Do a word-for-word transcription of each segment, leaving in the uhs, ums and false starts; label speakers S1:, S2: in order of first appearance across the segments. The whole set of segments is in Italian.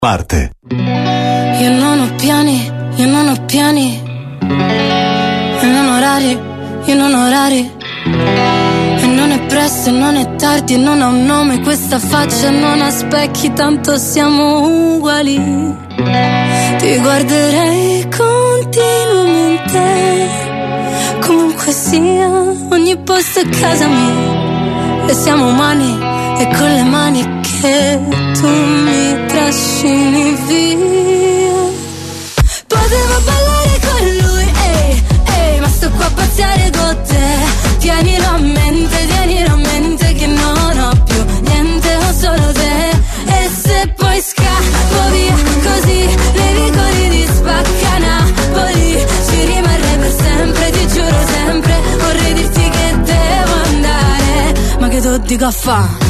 S1: Parte.
S2: Io non ho piani, io non ho piani, e non orari, io non ho orari, e non è presto e non è tardi e non ha un nome questa faccia, non ha specchi, tanto siamo uguali. Ti guarderei continuamente, comunque sia, ogni posto è casa mia, e siamo umani e con le mani che tu mi trascini via. Potevo ballare con lui, ehi, ehi, ma sto qua a pazziare con te. Tienilo a mente, tienilo a mente che non ho più niente, ho solo te. E se poi scappo via così, nei vicoli di Spacca Napoli, ci rimarrei per sempre, ti giuro sempre. Vorrei dirti che devo andare, ma che tu dico a fa'?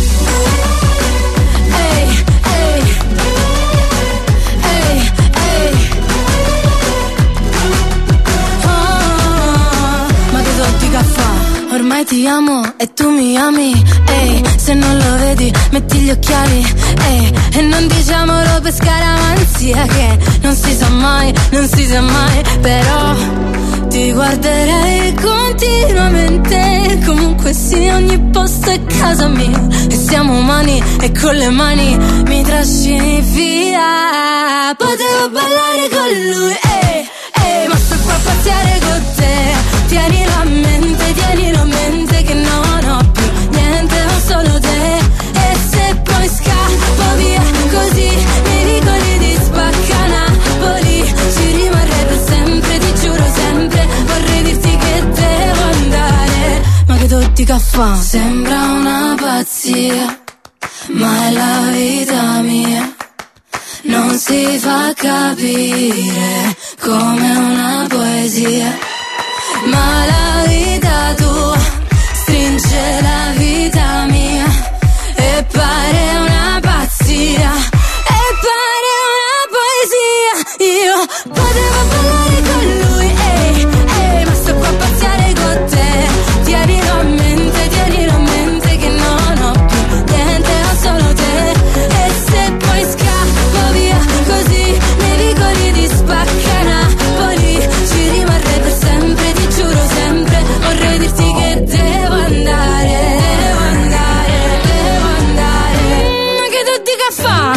S2: Ormai ti amo e tu mi ami, ehi, se non lo vedi metti gli occhiali, ehi, e non diciamolo per scaramanzia che non si sa mai, non si sa mai, però ti guarderei continuamente, comunque sì, ogni posto è casa mia, e siamo umani e con le mani mi trascini via. Potevo ballare con lui, ehi, ehi, ma sto qua a pazziare con te. Tienilo a mente, tienilo a mente che non ho più niente, ho solo te. E se poi scappo via così, nei vicoli di Spacca Napoli, ci rimarrei per sempre, ti giuro sempre. Vorrei dirti che devo andare, ma che tu dica fa'? Sembra una pazzia, ma è la vita mia. Non si fa capire come una poesia, ma la vita tua stringe la vita mia e pare una pazzia, e pare una poesia. Io potevo ballare con lui, ehi, ehi, ma sto qua a pazziare con te. Tienilo a mente, tienilo a mente che non ho più niente, ho solo te. E se poi scappo via così, nei vicoli di Spacca Napoli, ci rimarrei per sempre, ti giuro sempre. Vorrei dirti che devo andare, devo andare, devo andare, ma che tu dica fa'?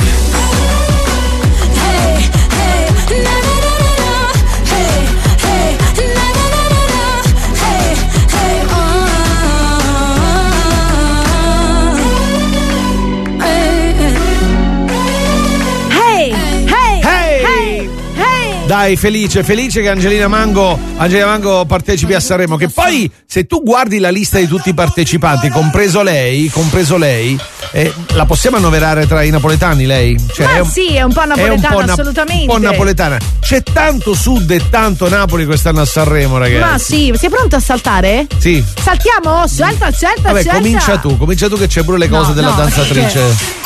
S2: Hey, hey, na na na na na, hey, hey, na na na na na, hey, hey, oh, hey,
S3: Hey, hey, hey, hey.
S4: Dai, felice, felice che Angelina Mango, Angelina Mango partecipi a Sanremo. Che poi, se tu guardi la lista di tutti i partecipanti, compreso lei, compreso lei, eh, la possiamo annoverare tra i napoletani, lei? Cioè,
S3: Ma
S4: è un,
S3: sì, è un po' napoletana,
S4: è un po' na-
S3: assolutamente.
S4: Un po' napoletana. C'è tanto sud e tanto Napoli quest'anno a Sanremo, ragazzi.
S3: Ma sì, sei pronto a saltare?
S4: Sì.
S3: Saltiamo? Salta, salta,
S4: Vabbè,
S3: salta.
S4: comincia tu, comincia tu che c'è pure le cose
S3: No,
S4: della
S3: no,
S4: danzatrice.
S3: perché?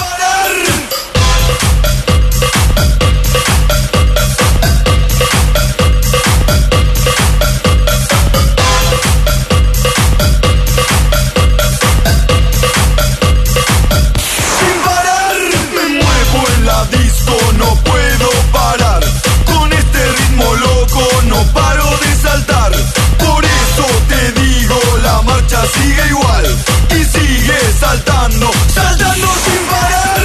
S5: No puedo parar, con este ritmo loco no paro de saltar. Por eso te digo, la marcha sigue igual y sigue saltando, saltando sin parar.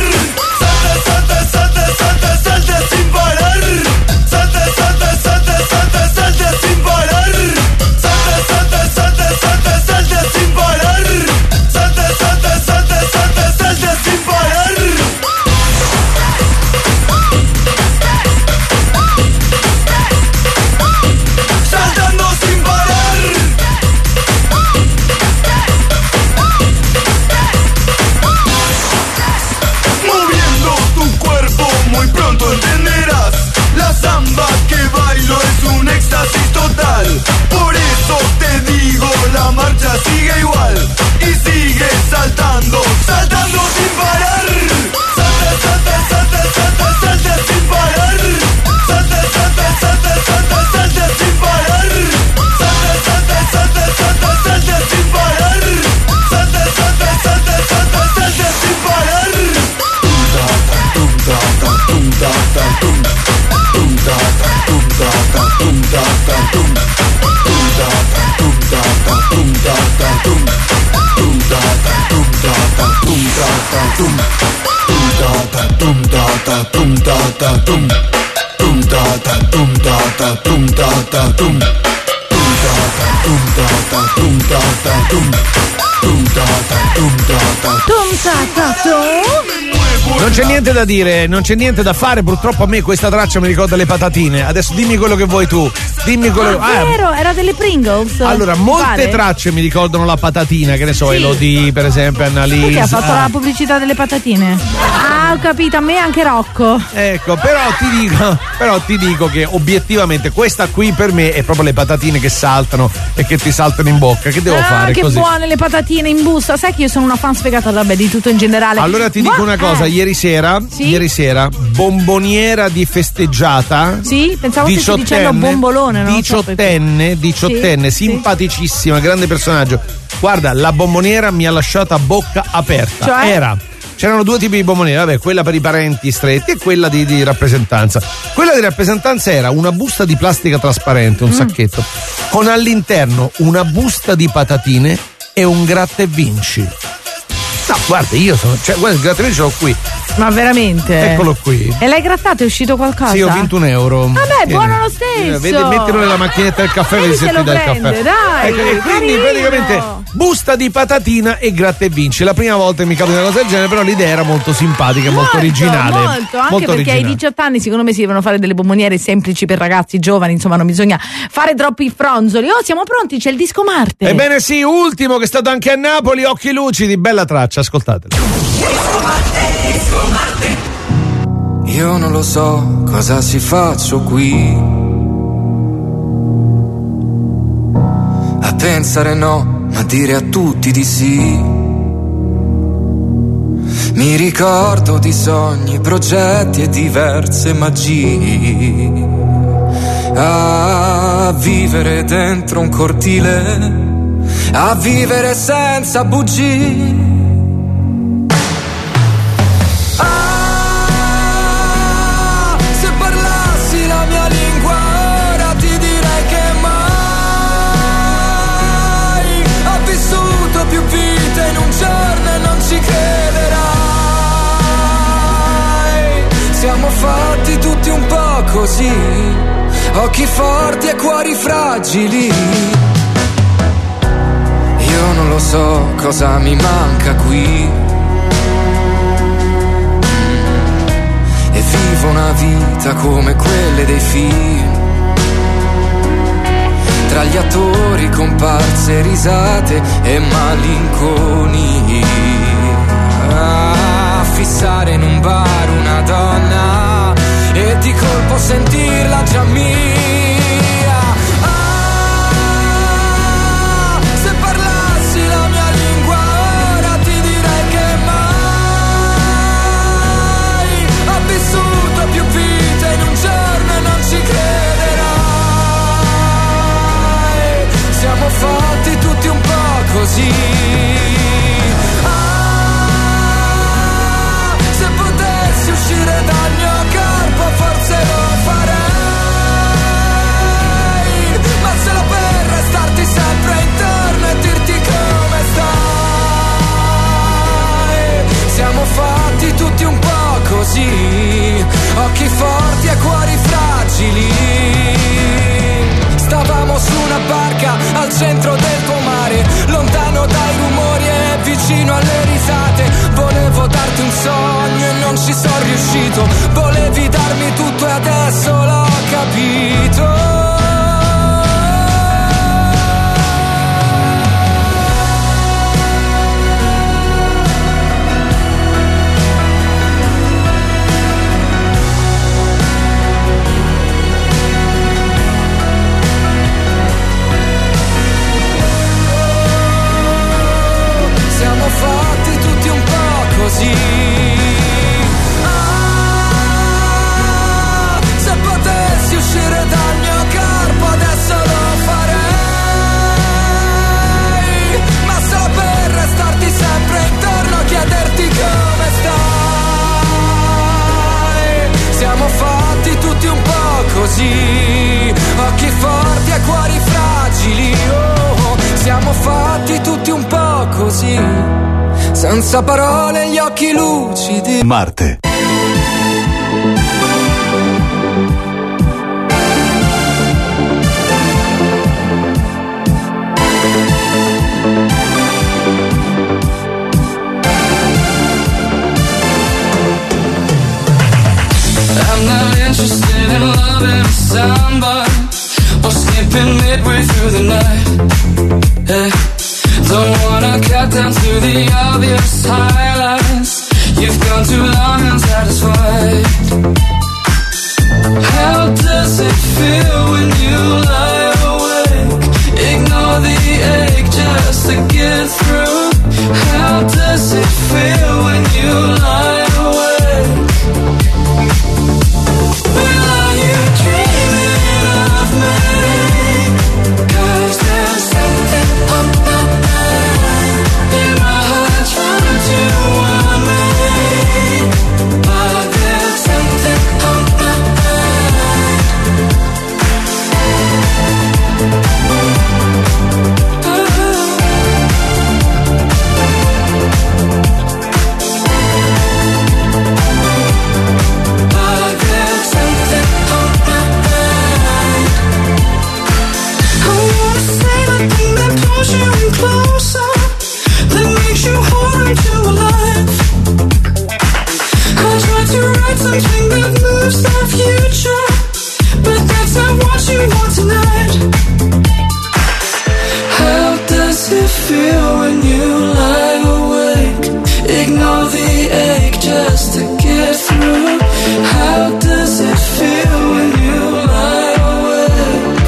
S5: tum, tum ta ta tum ta ta tum ta ta tum, tum ta ta tum ta ta tum ta ta tum, tum ta ta tum ta ta tum ta ta tum, tum ta ta tum ta ta tum ta ta tum, tum ta ta tum ta ta tum ta ta tum, tum ta ta tum ta ta tum ta ta tum, tum ta ta tum ta ta
S3: tum ta ta tum.
S4: Non c'è niente da dire, non c'è niente da fare, purtroppo a me questa traccia mi ricorda le patatine. Adesso dimmi quello che vuoi tu. Dimmi quello
S3: Ah,
S4: ah,
S3: vero, era delle Pringles.
S4: Allora, molte
S3: pare?
S4: tracce mi ricordano la patatina, che ne so,
S3: Sì.
S4: Elodie, per esempio, Annalisa.
S3: Perché ha fatto
S4: Ah.
S3: la pubblicità delle patatine? Ah, ho capito, a me anche Rocco.
S4: Ecco, però ti dico, però ti dico che obiettivamente questa qui per me è proprio le patatine che saltano e che ti saltano in bocca. Che devo
S3: ah,
S4: fare
S3: che
S4: così?
S3: buone le patatine in busta. Sai che io sono una fan sfegata, vabbè, di tutto in generale.
S4: Allora ti dico
S3: Ma-
S4: una cosa,
S3: eh.
S4: ieri sera,
S3: Sì?
S4: ieri sera, bomboniera di festeggiata.
S3: Sì, pensavo stessi dicendo bombolone, non lo so
S4: diciottenne, diciottenne,
S3: Sì,
S4: simpaticissima, grande personaggio. Guarda, la bomboniera mi ha lasciato a bocca aperta.
S3: Cioè?
S4: Era C'erano due tipi di bomboniera, vabbè, quella per i parenti stretti e quella di, di rappresentanza. Quella di rappresentanza era una busta di plastica trasparente, un
S3: Mm.
S4: sacchetto, con all'interno una busta di patatine e un gratta e vinci. No, guarda, io sono. Cioè, guarda, il gratta e vinci ce l'ho qui.
S3: Ma veramente?
S4: Eccolo qui.
S3: E l'hai grattato? È uscito qualcosa?
S4: Sì, ho vinto un euro.
S3: Vabbè,
S4: Tieni.
S3: buono lo stesso.
S4: Vedi, mettilo nella macchinetta del caffè,
S3: Vedi
S4: vedi
S3: se
S4: se
S3: lo
S4: ti dà il
S3: prende,
S4: caffè.
S3: dai,
S4: Ecco, e quindi
S3: carino.
S4: praticamente busta di patatina e gratta e vinci. La prima volta che mi capita una cosa del genere, però l'idea era molto simpatica, molto, molto originale.
S3: Molto, anche
S4: molto
S3: perché
S4: originale.
S3: ai diciotto anni secondo me si devono fare delle bomboniere semplici per ragazzi giovani, insomma non bisogna fare troppi fronzoli. Oh, siamo pronti, c'è il disco Marte.
S4: Ebbene sì, ultimo che è stato anche a Napoli, Occhi lucidi, bella traccia, ascoltatela.
S1: Io non lo so cosa si faccio qui a pensare no, ma dire a tutti di sì. Mi ricordo di sogni, progetti e diverse magie. A vivere dentro un cortile, a vivere senza bugie. Siamo fatti tutti un po' così, occhi forti e cuori fragili. Io non lo so cosa mi manca qui, e vivo una vita come quelle dei film, tra gli attori, comparse, risate e malinconia. Fissare in un bar una donna e di colpo sentirla già mia. Ah, se parlassi la mia lingua ora ti direi che mai ho vissuto più vite in un giorno e non ci crederai. Siamo fatti tutti un po' così. Uscire dal mio corpo forse lo farei, ma solo per restarti sempre intorno e dirti come stai. Siamo fatti tutti un po' così, occhi forti e cuori fragili. Stavamo su una barca al centro del tuo mare, lontano dai rumori e vicino alle risate. Volevo darti un sogno e non ci sono riuscito. Volevi darmi tutto e adesso l'ho capito. Siamo fatti tutti un po' così. Ah, se potessi uscire dal mio senza parole, gli occhi lucidi.
S5: Marte.
S1: I'm not interested in loving somebody or skipping midway through the night. Hey, don't wanna cut down to the obvious highlights. You've gone too long unsatisfied. How does it feel when you lie awake? Ignore the ache just to get through. How does it feel when you lie awake? Well, are you dreaming of me? 'Cause there's something on my mind. In my heart trying to warn me. But there's something on my mind. But there's something on my mind. I wanna say the thing that pulls you in closer, that makes you hold on to alive. I try to write something that moves the future, but that's not what you want tonight. How does it feel when you lie awake? Ignore the ache just to get through. How does it feel when you lie awake?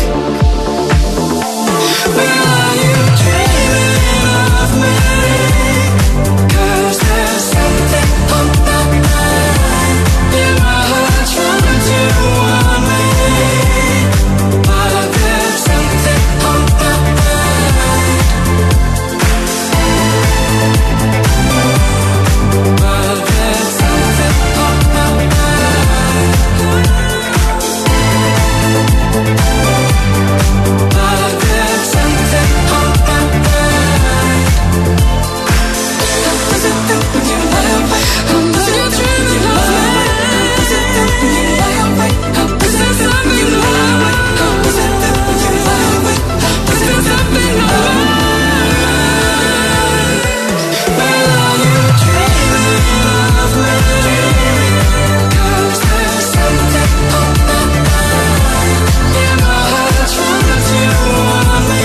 S1: Well, are you dreaming of me? 'Cause there's something on my mind. In my heart trying to warn me. But there's something on my mind. But there's something on my mind. But there's something on my mind. How does it feel when you lie awake? How does it feel when you lie awake? How does it feel when you lie awake? How does it feel when you lie awake? How does it feel when you lie awake? How does it feel when you lie awake? Well, are you dreaming of me? 'Cause there's something on my mind. In my heart trying to warn me.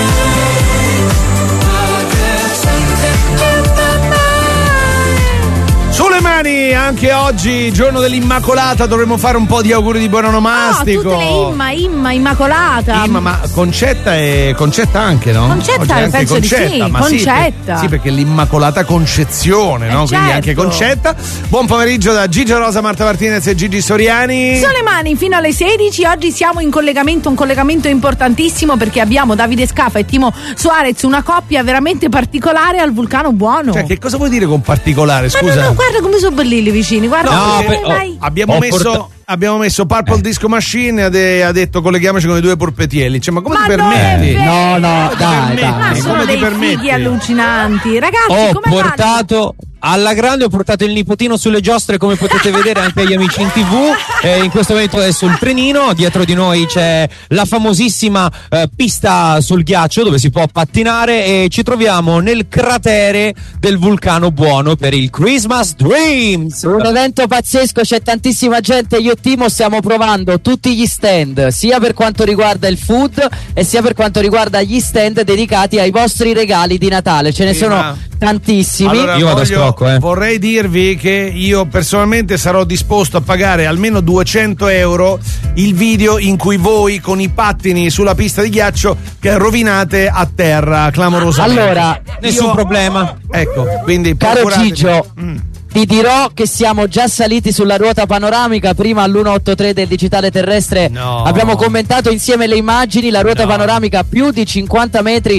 S1: But there's something on my mind.
S4: Sulle mani, anche oggi, giorno dell'Immacolata, dovremmo fare un po' di auguri di buon
S3: Oh,
S4: onomastico.
S3: tutte le Imma, Imma, Immacolata.
S4: Imma, ma Concetta e Concetta anche, no?
S3: Concetta,
S4: Oggi è anche
S3: penso di sì,
S4: ma
S3: Concetta.
S4: Sì, sì, perché l'Immacolata Concezione,
S3: Eh,
S4: no? Quindi
S3: certo.
S4: anche Concetta. Buon pomeriggio da Gigi Rosa, Marta Martinez e Gigi Soriani.
S3: Sulle mani fino alle sedici. Oggi siamo in collegamento, un collegamento importantissimo perché abbiamo Davide Scafa e Timo Suarez, una coppia veramente particolare al Vulcano Buono.
S4: Cioè, che cosa vuoi dire con particolare?
S3: Ma
S4: Scusa.
S3: no, no, guarda come sono belli lì vicini, guarda.
S4: No,
S3: come
S4: per-
S3: vai.
S4: Abbiamo
S6: Ho
S4: messo
S6: porta-
S4: abbiamo messo Purple Disco Machine e ha de- ha detto colleghiamoci con i due porpetielli. Cioè, ma come
S3: Ma
S4: ti
S3: non è
S4: permetti?
S3: vero.
S6: No, no,
S4: Come ti
S6: dai,
S4: permetti?
S6: dai.
S3: Ma
S4: Come
S3: sono
S4: ti
S3: dei
S4: permetti?
S3: fighi allucinanti. Ragazzi,
S6: Ho
S3: come vanno?
S6: portato alla grande, ho portato il nipotino sulle giostre, come potete vedere anche agli amici in tv. E in questo momento è sul trenino, dietro di noi c'è la famosissima eh, pista sul ghiaccio dove si può pattinare e ci troviamo nel cratere del Vulcano Buono per il Christmas Dreams.
S7: Un evento pazzesco, c'è tantissima gente. Io e Timo stiamo provando tutti gli stand, sia per quanto riguarda il food e sia per quanto riguarda gli stand dedicati ai vostri regali di Natale. Ce ne
S4: Sì,
S7: sono
S4: ma-
S7: tantissimi.
S4: Allora,
S6: Io vado a
S4: voglio-
S6: scrocco, eh.
S4: vorrei dirvi che io personalmente sarò disposto a pagare almeno duecento euro il video in cui voi con i pattini sulla pista di ghiaccio che rovinate a terra clamorosamente.
S7: Allora,
S6: Nessun
S7: io-
S6: problema.
S4: Ecco, quindi
S7: Caro
S4: procuratevi.
S7: Gigio,
S4: Mm.
S7: ti dirò che siamo già saliti sulla ruota panoramica. Prima all'unoottotré del digitale terrestre
S4: No.
S7: abbiamo commentato insieme le immagini. La ruota
S4: No.
S7: panoramica più di cinquanta metri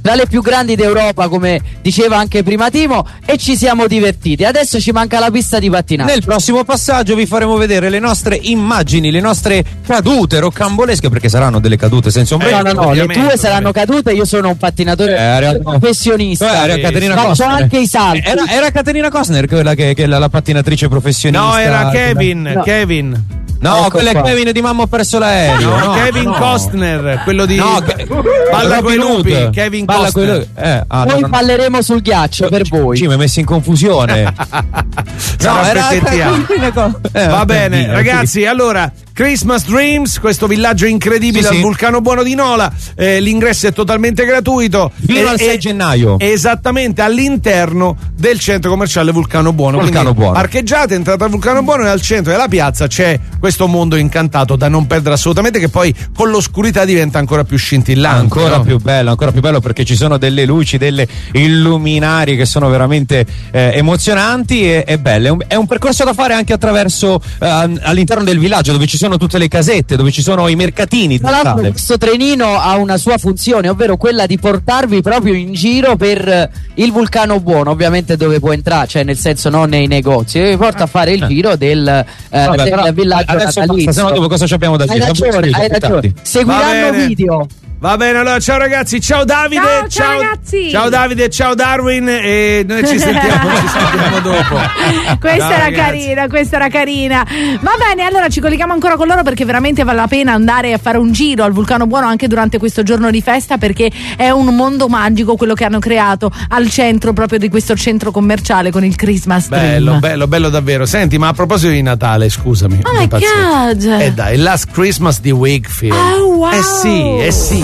S7: tra le più grandi d'Europa, come diceva anche prima Timo, e ci siamo divertiti. Adesso ci manca la pista di pattinaggio.
S6: Nel prossimo passaggio vi faremo vedere le nostre immagini, le nostre cadute rocambolesche, perché saranno delle cadute senza
S7: No,
S6: ombretto.
S7: no, no, le tue saranno cadute, io sono un pattinatore
S6: Eh, era-
S7: professionista.
S6: Eh, era Caterina
S7: No,
S6: Costner.
S7: so anche i salti.
S6: Era, era Caterina Costner quella che, che è la, la pattinatrice professionista.
S4: No, era
S6: quella-
S4: Kevin,
S7: No.
S4: Kevin.
S6: No,
S7: Ecco
S6: quella
S7: qua.
S6: è Kevin di Mamma ho perso l'aereo.
S4: No,
S6: no,
S4: Kevin
S6: no.
S4: Costner, quello di
S6: No, che-
S4: Balla
S6: Robin
S4: coi lupi,
S6: Hood.
S4: Kevin
S6: Balla
S4: Costner.
S6: coi lupi. Eh, ah,
S7: Noi
S6: no, no.
S7: balleremo sul ghiaccio per voi.
S6: Ci mi hai messo in confusione.
S4: Sarà
S6: era
S4: P T A.
S6: Eh,
S4: Va bene,
S6: Dio,
S4: ragazzi, allora Christmas Dreams, questo villaggio incredibile
S6: Sì,
S4: al
S6: sì.
S4: vulcano Buono di Nola, eh, l'ingresso è totalmente gratuito.
S6: Fino
S4: E-
S6: al sei
S4: e-
S6: gennaio.
S4: Esattamente all'interno del centro commerciale Vulcano Buono.
S6: Vulcano
S4: Quindi
S6: Buono.
S4: parcheggiate, entrate al Vulcano Buono e al centro della piazza c'è questo mondo incantato da non perdere assolutamente, che poi con l'oscurità diventa ancora più scintillante.
S6: Ancora
S4: no?
S6: più bello, ancora più bello, perché ci sono delle luci, delle illuminari che sono veramente eh, emozionanti e, e belle. È un, è un percorso da fare anche attraverso eh, all'interno del villaggio, dove ci sono tutte le casette, dove ci sono i mercatini.
S7: Tra l'altro
S6: totale.
S7: questo trenino ha una sua funzione, ovvero quella di portarvi proprio in giro per eh, il Vulcano Buono, ovviamente dove può entrare, cioè nel senso non nei negozi, vi porta a fare il giro del, eh,
S6: Vabbè,
S7: del
S6: però
S7: villaggio
S6: adesso
S7: natalizio.
S6: basta, sennò dopo cosa ci abbiamo da
S7: Hai
S6: dire?
S7: ragione, hai ragione. Seguiranno
S4: bene.
S7: video.
S4: Va bene, allora ciao ragazzi, ciao Davide,
S3: Ciao, ciao, ragazzi.
S4: ciao Davide, ciao Darwin e noi ci sentiamo, ci sentiamo dopo.
S3: Questa
S4: Ciao,
S3: era
S4: ragazzi.
S3: carina, questa era carina. Va bene, allora ci colleghiamo ancora con loro perché veramente vale la pena andare a fare un giro al Vulcano Buono anche durante questo giorno di festa, perché è un mondo magico quello che hanno creato al centro proprio di questo centro commerciale con il Christmas Dream.
S4: Bello, bello, bello davvero. Senti, ma a proposito di Natale, scusami.
S3: Oh my
S4: impazzito.
S3: God.
S4: Eh dai, Last Christmas di Wakefield.
S3: Oh, wow.
S4: Eh sì, eh sì.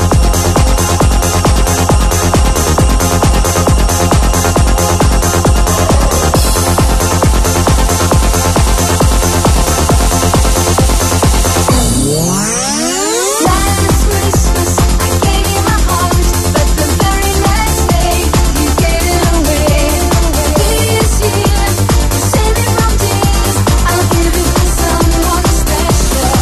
S2: Last Christmas I gave you my heart, but the very next day you gave it away. This year you saved me from tears. I'll give it to someone special.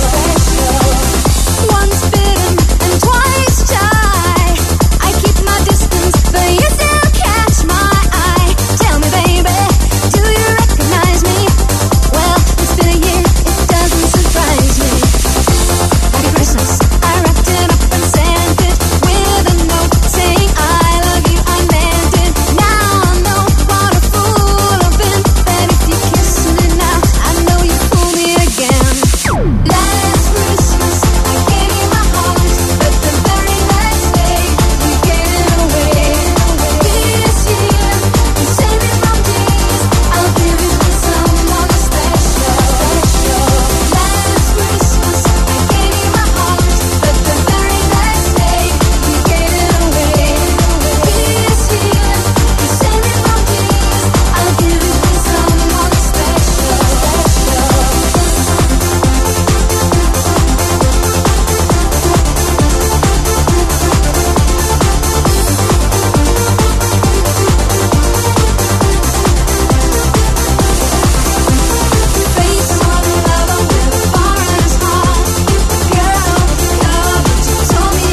S2: Once bitten and twice shy. I keep my distance, but you still catch my eye. Tell me, baby, do you recognize me? Well, it's been a year, it doesn't surprise me. Happy Christmas, I wrapped it up and sent it with a note saying I love you, I meant it. Now I know what a fool I've been, but if you kiss me now, I know you fool me again. Last Christmas, I gave you my heart, but the very next day, you gave it away. This year, you saved me from tears, I'll give it to someone special. Last Christmas, I gave you my heart, but the very next day, you gave it away. This year, you saved me from tears, I'll give it to someone special. Face on lover with a foreigner's heart. Girl, girl, but you tore me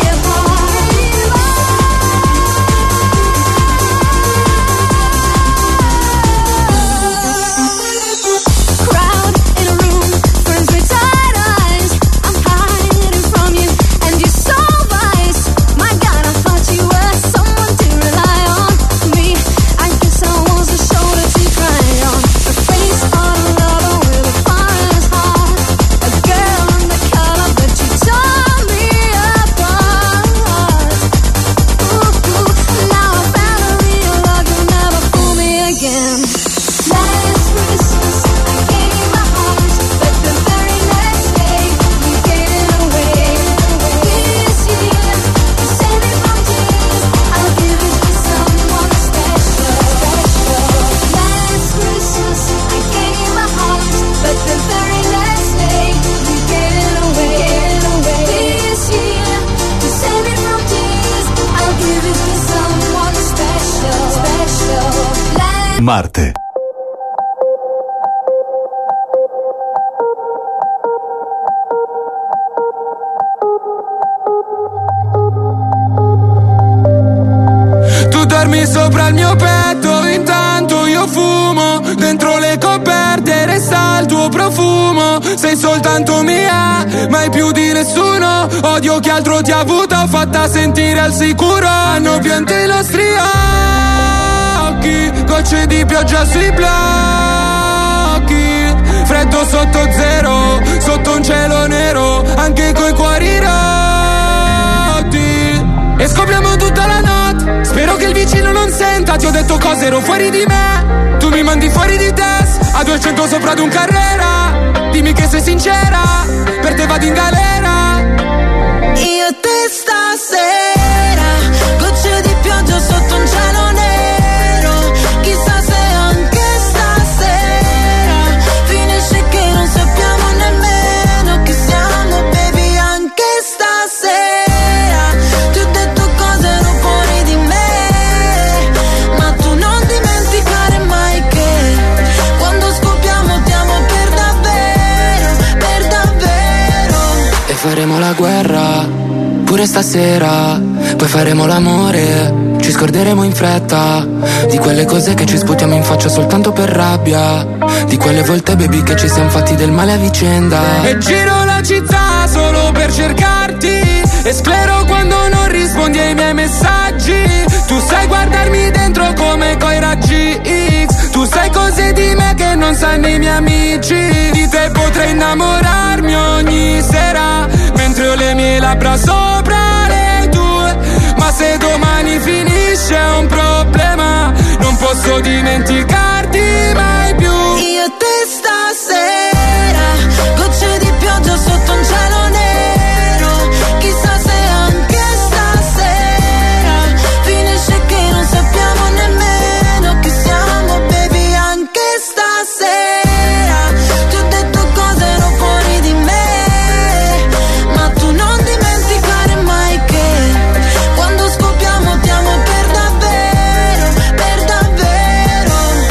S2: apart. Crowd in a room, friends with tired eyes. I'm hiding from you, and you're so wise. My God, I thought you were someone to rely on. Me, I guess I was a shoulder to cry on. A face on a lover with a foreigner's heart. A girl undercover, but you tore me apart. Ooh, ooh, now I found a real love, you'll never fool me again. Last Christmas, I gave you my heart, but the very next day, you gave it away. This year, you saved me from tears, I'll give it to someone special. Last Christmas, I gave you my heart, but the very next day, you gave it away. This year, you saved me from tears, I'll give it to someone special. Special. Last
S5: Marte.
S1: dormi sopra il mio petto, intanto io fumo. Dentro le coperte resta il tuo profumo. Sei soltanto mia, mai più di nessuno. Odio chi altro ti ha avuto, fatta sentire al sicuro. Hanno pianto i nostri occhi, gocce di pioggia sui blocchi. Freddo sotto zero, sotto un cielo nero, anche coi cuori rotti. E scopriamo tutta la notte, spero che il vicino non senta. Ti ho detto cose, ero fuori di me, tu mi mandi fuori di test. A duecento sopra ad un Carrera, dimmi che sei sincera, per te vado in galera.
S2: Io e te stasera, gocce di pioggia sotto un cielo nero. Chissà se anche stasera finisce che non sappiamo nemmeno chi siamo, baby, anche stasera. Ti ho detto cose ero fuori di me, ma tu non dimenticare mai che quando scoppiamo ti amo per davvero, per davvero.
S1: E faremo la guerra pure stasera, poi faremo l'amore, ci scorderemo in fretta di quelle cose che ci sputiamo in faccia soltanto per rabbia, di quelle volte baby che ci siamo fatti del male a vicenda. E giro la città solo per cercarti, e sclero quando non rispondi ai miei messaggi. Tu sai guardarmi dentro come coi raggi X, tu sai cose di me che non sanno i miei amici. Di te potrei innamorarmi ogni sera, mentre ho le mie labbra sopra le tue. Ma se domani finisce è un problema, non posso dimenticarti mai più.
S2: Io e te stasera, gocce di pioggia sotto un cielo nero. Chissà se anche stasera finisce che non sappiamo nemmeno chi siamo, baby, anche stasera. Ti ho detto cose ero fuori di me, ma tu non dimenticare mai che quando scoppiamo ti amo per davvero, per davvero.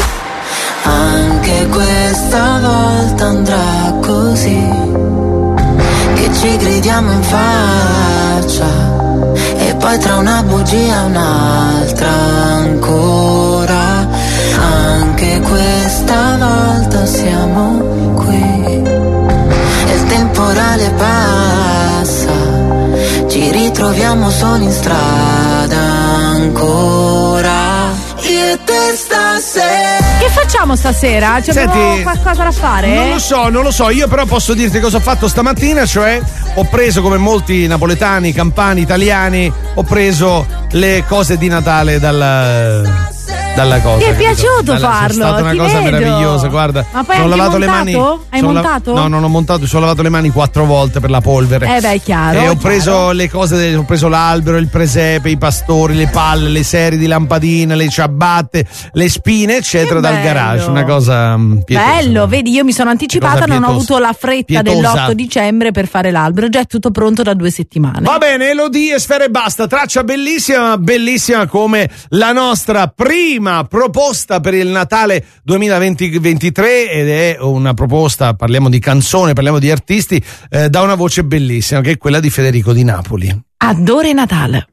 S2: Anche questa volta andrà così, che ci gridiamo in faccia e poi tra una bugia e un'altra ancora. Anche questa volta siamo qui e il temporale passa, ci ritroviamo solo in strada ancora. Io e te stasera.
S3: Che facciamo stasera? C'è
S4: Senti,
S3: qualcosa da fare?
S4: Non lo so, non lo so. Io però posso dirti cosa ho fatto stamattina, cioè ho preso, come molti napoletani, campani, italiani, ho preso le cose di Natale dalla dalla cosa.
S3: Ti è
S4: capito?
S3: piaciuto
S4: Dalla,
S3: farlo?
S4: È stata una
S3: Ti
S4: cosa
S3: vedo.
S4: meravigliosa, guarda.
S3: Ma poi
S4: ho
S3: hai
S4: lavato
S3: montato?
S4: le mani.
S3: Hai
S4: sono
S3: montato?
S4: La... No, non ho montato, ci ho lavato le mani quattro volte per la polvere.
S3: Eh beh, è chiaro.
S4: E
S3: è
S4: ho preso
S3: chiaro.
S4: le cose, ho preso l'albero, il presepe, i pastori, le palle, le serie di lampadina, le ciabatte, le spine, eccetera,
S3: Che
S4: dal
S3: bello.
S4: garage. Una cosa mm, pietosa.
S3: Bello, vedi, io mi sono anticipata,
S4: Cosa
S3: non ho
S4: pietosa.
S3: avuto la fretta
S4: Pietosa.
S3: dell'otto dicembre per fare l'albero, già è tutto pronto da due settimane.
S4: Va bene, Elodie e Sfera e Basta, traccia bellissima, bellissima come la nostra prima proposta per il Natale duemilaventitré, ed è una proposta, parliamo di canzone, parliamo di artisti, eh, da una voce bellissima che è quella di Federico Di Napoli.
S3: Adore Natale.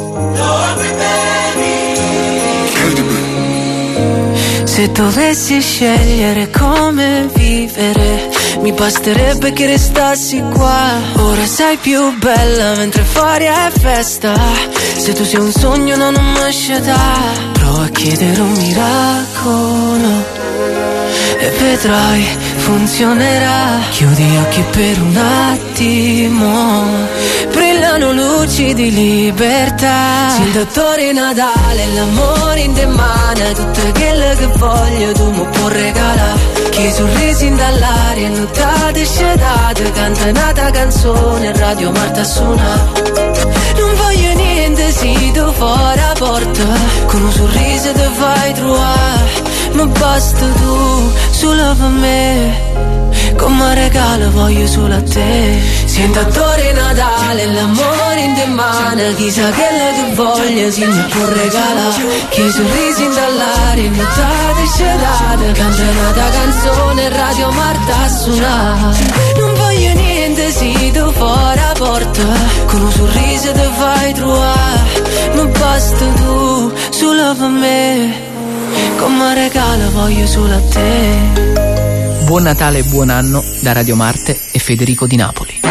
S2: Se dovessi scegliere come vivere, mi basterebbe che restassi qua. Ora sei più bella mentre fuori è festa. Se tu sei un sogno non ho mai scelta. Prova a chiedere un miracolo e vedrai, funzionerà. Chiudi gli occhi per un attimo, brillano luci di libertà. Sì, il dottore Natale, l'amore in te mano, tutto quello che voglio tu mi puoi regalare. Che sorrisi in dall'aria, notate scetate, canta un'altra canzone, Radio Marta suona. Non voglio niente, sì, tu fuori la porta, con un sorriso ti fai trovare. Ma basta tu, solo per me, come regalo voglio solo a te. Sento attore Natale, l'amore in te mano, chissà che che voglio si mi può regalare. Che sorrisi in dall'aria, notate scelate, canta un'altra canzone, Radio Marta a suonare. Non voglio niente, sì, tu fuori la porta, con un sorriso ti fai trovare. Ma basta tu, solo
S8: love a me, come regalo voglio solo a te.
S9: Buon Natale e buon anno da Radio Marte e Federico di Napoli.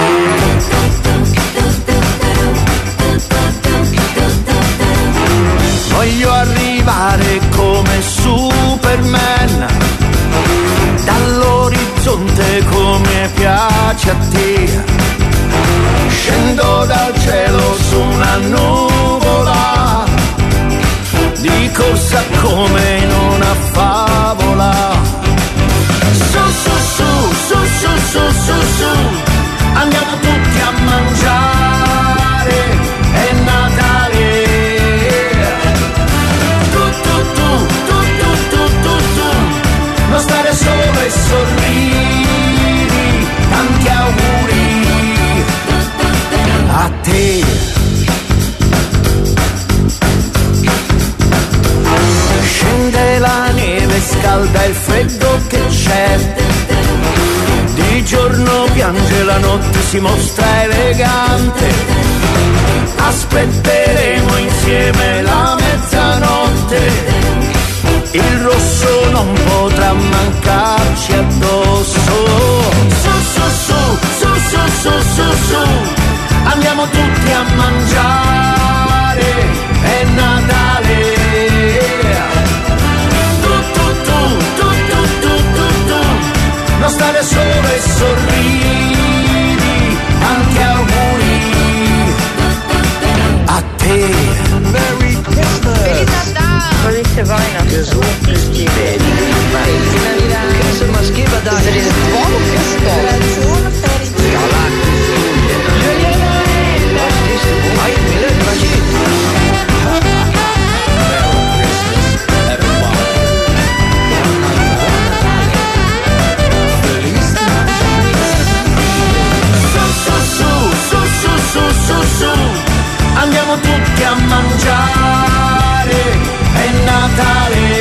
S10: Voglio arrivare come Superman dall'orizzonte come piace a te. Scendo dal cielo su una nuvola, di corsa come in una favola. Su, su, su, su, su, su, su, su, andiamo tutti a mangiare, è Natale. Tu, tu, tu, tu, tu, tu, tu, tu, non stare solo e sorridi, tanti auguri a te. Scende la neve, scalda il freddo che c'è, di giorno piange, la notte si mostra elegante. Aspetteremo insieme la mezzanotte, il rosso non potrà mancarci addosso. Su, su, su, su, su, su, su, su, andiamo tutti a mangiare, è Natale. Tu, tu, tu, tu, tu, tu, tu, tu, non stare solo e sorridi, tanti auguri a te. Merry Christmas. Feliz Natal. Felice Weihnachten. Gesundlich die Welt. Feliz Navidad. Christmas Giver da. Das ist Woche Christmas. Andiamo tutti a mangiare, è Natale.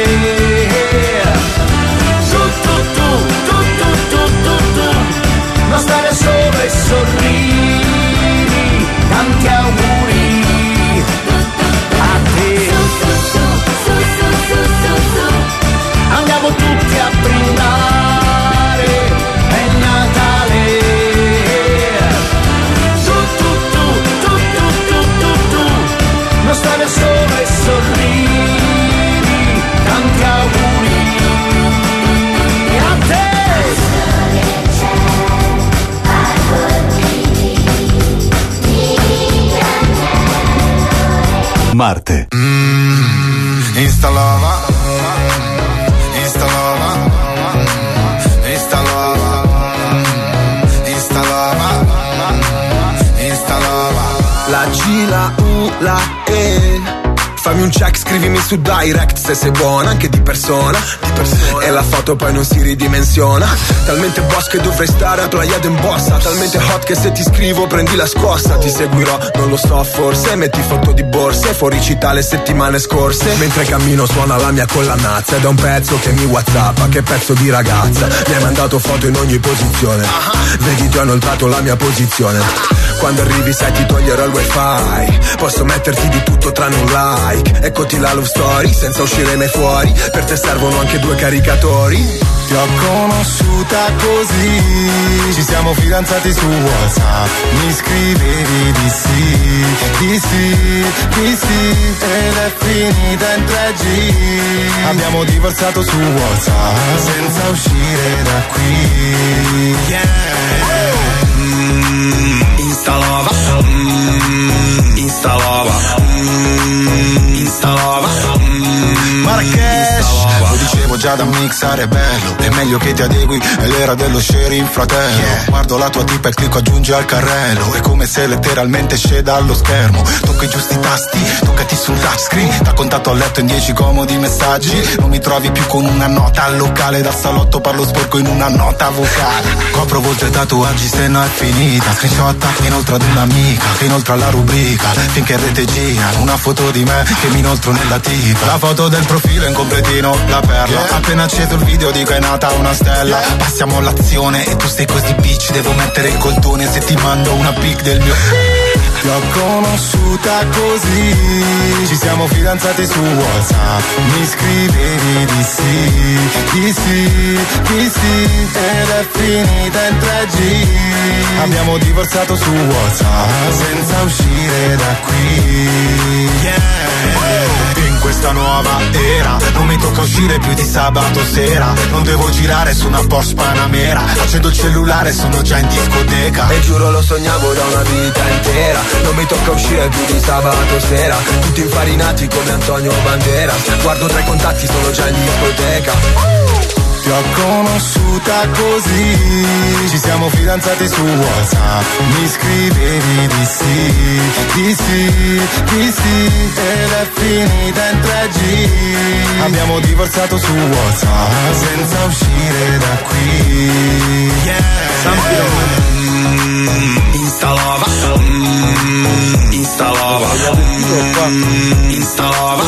S10: Tu, tu, tu, tu, tu, tu, tu, tu, non stare solo e sorridi, tanti auguri a te. Andiamo tutti a brindare, è Natale. Non stare solo e sorridi, tanti auguri a te.
S5: Marte. Mm, instalava, instalava, instalava, installava, installava.
S11: La G, la U, la E. Fammi un check, scrivimi su direct se sei buona, anche di persona, di persona. E la foto poi non si ridimensiona. Talmente boss che dovrei stare a Playa d'Embossa, talmente hot che se ti scrivo prendi la scossa. Ti seguirò, non lo so forse, metti foto di borse, fuori città le settimane scorse. Mentre cammino suona la mia collanazza ed è un pezzo che mi whatsappa, che pezzo di ragazza. Mi hai mandato foto in ogni posizione, vedi ti ho inoltrato la mia posizione. Quando arrivi sai ti toglierò il wifi, posso metterti di tutto tranne un like. Eccoti la love story, senza uscire mai fuori, per te servono anche due caricatori.
S5: Ti ho conosciuta così, ci siamo fidanzati su WhatsApp, mi scrivevi di sì, di sì, di sì, ed è finita in tre G. Abbiamo divorziato su WhatsApp, senza uscire da qui. Yeah.
S11: Mm, instalava, mm, instalava, mm, instalava, mm,
S5: Marrakesh. Lo dicevo già da mixare è bello, è meglio che ti adegui, è l'era dello sharing fratello. Yeah. Guardo la tua tipa e clicco aggiungi al carrello, è come se letteralmente esce dallo schermo. Tocca i giusti tasti, toccati sul touchscreen, da contatto a letto in dieci comodi messaggi. Non mi trovi più con una nota al locale, dal salotto parlo sporco in una nota vocale. Copro volte tatuaggi se no è finita, screenshot inoltre ad un'amica, che inoltre alla rubrica, finché rete gira una foto di me che mi inoltro nella tipa. La foto del profilo in completino, la perla, yeah. Appena acceso il video dico è nata una stella, yeah. Passiamo all'azione e tu sei così bitch, devo mettere il coltone se ti mando una pic del mio
S12: Ti ho conosciuta così, ci siamo fidanzati su WhatsApp, mi scrivevi di sì, di sì, di sì, ed è finita in tre G. Abbiamo divorziato su WhatsApp senza uscire da qui. Yeah. In questa nuova era non mi tocca uscire più di sabato sera, non devo girare su una Porsche Panamera, accendo il cellulare, sono già in discoteca.
S11: E giuro lo sognavo da una vita intera, non mi tocca uscire più di sabato sera, tutti infarinati come Antonio Banderas, guardo tra i contatti, sono già in discoteca.
S12: Ti ho conosciuta così, ci siamo fidanzati su WhatsApp, mi scrivevi di sì, di sì, di sì, ed è finita in tre G. Abbiamo divorziato su WhatsApp senza uscire da qui. Yeah. Mm, Instalava, mm, instalava, mm, instalava,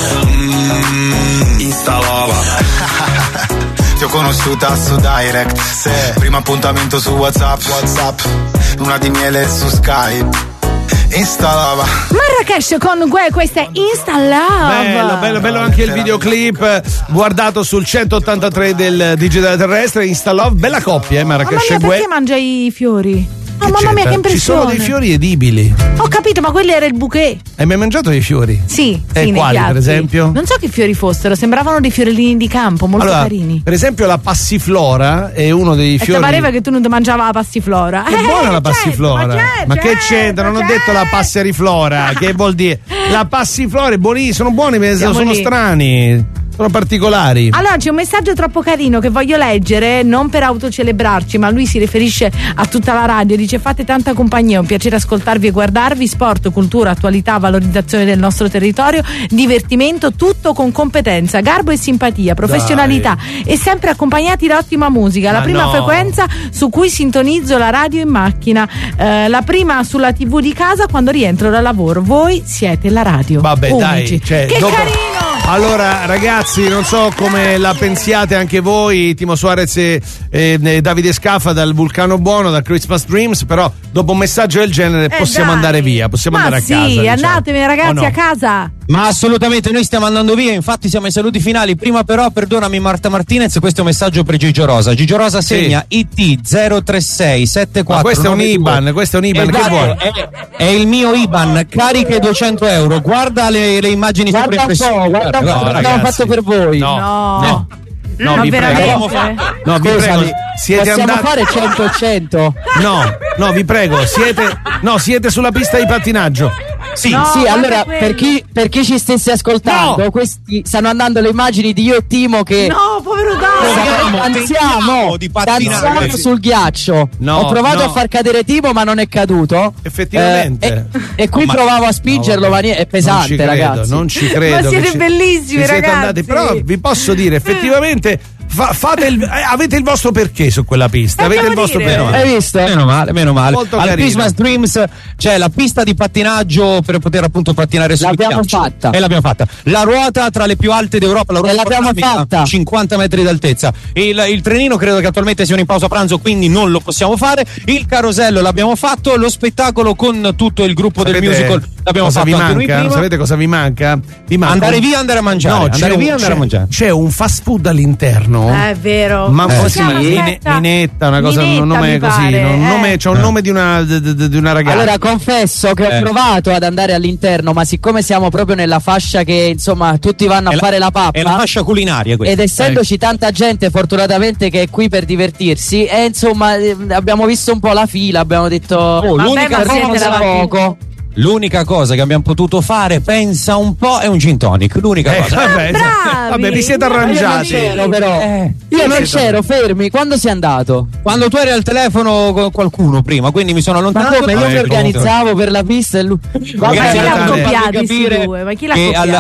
S12: mm, instalava. Ti ho conosciuta su Direct, sì. Primo appuntamento su WhatsApp, WhatsApp, luna di miele su Skype. Installava
S3: Marrakesh con Gue, questa è Installava.
S4: Bello, bello, bello anche il videoclip guardato sul centottantatré del Digitale Terrestre. Installava, bella coppia, eh, Marrakesh
S3: e
S4: Gue.
S3: Perché mangia i fiori? Oh,
S4: Che
S3: mamma mia,
S4: c'entra?
S3: che impressione!
S4: Ci sono dei fiori edibili.
S3: Ho capito, ma quello era il bouquet.
S4: Hai mai mangiato dei fiori?
S3: Sì,
S4: E
S3: sì, nei
S4: quali,
S3: piatti.
S4: per esempio?
S3: Non so che fiori fossero, sembravano dei fiorellini di campo, molto
S4: Allora,
S3: carini.
S4: per esempio la passiflora è uno dei
S3: E ti
S4: fiori.
S3: pareva che tu non ti mangiava la passiflora?
S4: Che
S3: Eh,
S4: buona la
S3: certo,
S4: passiflora!
S3: ma certo,
S4: Ma che
S3: certo,
S4: c'entra? Non ho
S3: certo.
S4: detto la passeriflora. Che vuol dire? La passiflora è buonissima, sono buoni, sono,
S3: Siamo
S4: sono
S3: lì.
S4: strani, sono particolari.
S3: Allora c'è un messaggio troppo carino che voglio leggere, non per autocelebrarci, ma lui si riferisce a tutta la radio, dice: fate tanta compagnia, è un piacere ascoltarvi e guardarvi, sport, cultura, attualità, valorizzazione del nostro territorio, divertimento, tutto con competenza, garbo e simpatia, professionalità e sempre accompagnati da ottima musica. La
S4: Ma
S3: prima
S4: no.
S3: frequenza su cui sintonizzo la radio in macchina, eh, la prima sulla tivù di casa quando rientro da lavoro. Voi siete la radio.
S4: Vabbè,
S3: Unici.
S4: dai, cioè,
S3: che
S4: dopo-
S3: carino!
S4: Allora, ragazzi, non so come la pensiate anche voi, Timo Suarez e, e Davide Scaffa dal Vulcano Buono, da Christmas Dreams, però dopo un messaggio del genere
S3: Eh,
S4: possiamo
S3: dai.
S4: andare via, possiamo
S3: Ma
S4: andare a
S3: sì,
S4: casa. diciamo.
S3: andatevene ragazzi
S4: O no?
S3: a casa.
S6: Ma assolutamente, noi stiamo andando via, infatti siamo ai saluti finali. Prima però, perdonami Marta Martinez, questo è un messaggio per Gigio Rosa. Gigio Rosa segna I T zero tre sei sette quattro.
S4: Ma questo è un
S6: nove due.
S4: I B A N, questo è un I B A N, che
S6: Esatto,
S4: vuoi?
S6: È, è il mio I B A N, cariche duecento euro. Guarda le, le immagini
S7: Guarda
S6: sopra
S7: un po', guarda un po'
S4: No,
S7: che abbiamo
S4: ragazzi.
S7: fatto per voi.
S4: No,
S3: No.
S4: no, no,
S3: Ma
S4: vi prego.
S3: veramente?
S4: No, vi
S7: Scusami,
S4: prego, siete
S7: possiamo
S4: andati.
S7: fare cento cento?
S4: No, no, vi prego, siete. No, siete sulla pista di pattinaggio. Sì,
S3: No,
S7: sì,
S3: guarda
S7: allora
S3: quello.
S7: per chi, per chi ci stesse ascoltando,
S4: No.
S7: questi stanno andando le immagini di io e Timo che
S3: No, povero
S6: Proviamo,
S3: Dai.
S7: danziamo,
S6: tentiamo di pattinare.
S7: danziamo sul ghiaccio.
S4: No,
S7: Ho provato
S4: no.
S7: a far cadere Timo, ma non è caduto.
S4: Effettivamente.
S7: Eh, e, e qui
S4: No, ma-
S7: provavo a spingerlo,
S4: no,
S7: ma
S4: vabbè,
S7: nie- è
S4: non ci
S7: pesante,
S4: credo,
S7: ragazzi.
S4: Non ci credo.
S3: Ma siete
S4: che ci-
S3: bellissimi,
S4: ci siete
S3: ragazzi.
S4: andati, però vi posso dire, effettivamente. Fa- fate il, eh, avete il vostro perché su quella pista. Avete il
S3: Facciamo
S4: vostro
S3: dire.
S4: perché.
S7: Hai visto?
S6: Meno male, meno male.
S4: Molto
S6: Al
S4: carino.
S6: Christmas Dreams c'è la pista di pattinaggio per poter appunto pattinare sul
S7: L'abbiamo
S6: ghiaccio.
S7: fatta.
S6: E l'abbiamo fatta. La ruota tra le più alte d'Europa, la ruota
S7: E l'abbiamo
S6: panoramica,
S7: fatta.
S6: cinquanta metri d'altezza. Il, il trenino credo che attualmente siano in pausa pranzo, quindi non lo possiamo fare. Il carosello l'abbiamo fatto, lo spettacolo con tutto il gruppo del
S4: Sapete
S6: musical l'abbiamo
S4: cosa
S6: fatto
S4: vi
S6: anche noi
S4: manca?
S6: prima.
S4: Sapete cosa vi manca? Vi manca
S6: Andare
S4: un-
S6: via, andare a mangiare.
S4: No,
S6: andare
S4: c'è
S6: via,
S4: un-
S6: andare a
S4: c'è-
S6: mangiare.
S4: C'è un fast food all'interno.
S3: Eh, è vero.
S4: Ma
S3: Come
S4: come
S3: si
S4: si
S3: chiama?
S4: chiama?
S3: Aspetta.
S4: Ninetta, una cosa,
S3: Ninetta,
S4: un nome
S3: mi
S4: così.
S3: pare,
S4: Un
S3: eh.
S4: nome, c'è un nome di una, di, di- di una ragazza.
S7: Allora confesso che
S6: Eh.
S7: ho provato ad andare all'interno, ma siccome siamo proprio nella fascia che insomma tutti vanno a
S6: È la-
S7: fare la pappa
S6: È la fascia culinaria questa.
S7: ed essendoci tanta gente fortunatamente che è qui per divertirsi, e insomma eh, abbiamo visto un po' la fila, abbiamo detto
S6: Oh,
S3: Vabbè,
S6: l'unica
S3: ma
S7: per
S3: siete
S7: forza
S3: davanti-
S7: poco.
S6: L'unica cosa che abbiamo potuto fare, pensa un po', è un gin tonic. L'unica
S4: Eh,
S6: cosa.
S4: vabbè,
S3: bravi!
S4: vabbè, vi siete
S7: Io non
S4: arrangiati.
S7: c'ero però.
S6: Eh,
S7: Io non
S4: siete-
S7: c'ero, fermi. Quando sei andato?
S6: Quando tu eri al telefono con qualcuno prima, quindi mi sono
S7: Ma
S6: allontanato.
S7: come? Io
S4: eh,
S7: mi organizzavo per la pista e lui.
S3: Ma
S4: Ragazzi,
S3: chi l'ha
S4: Natale-
S3: accoppiati
S6: capire
S3: sti due? Ma chi l'ha
S6: che al,
S3: accoppiati?
S6: al,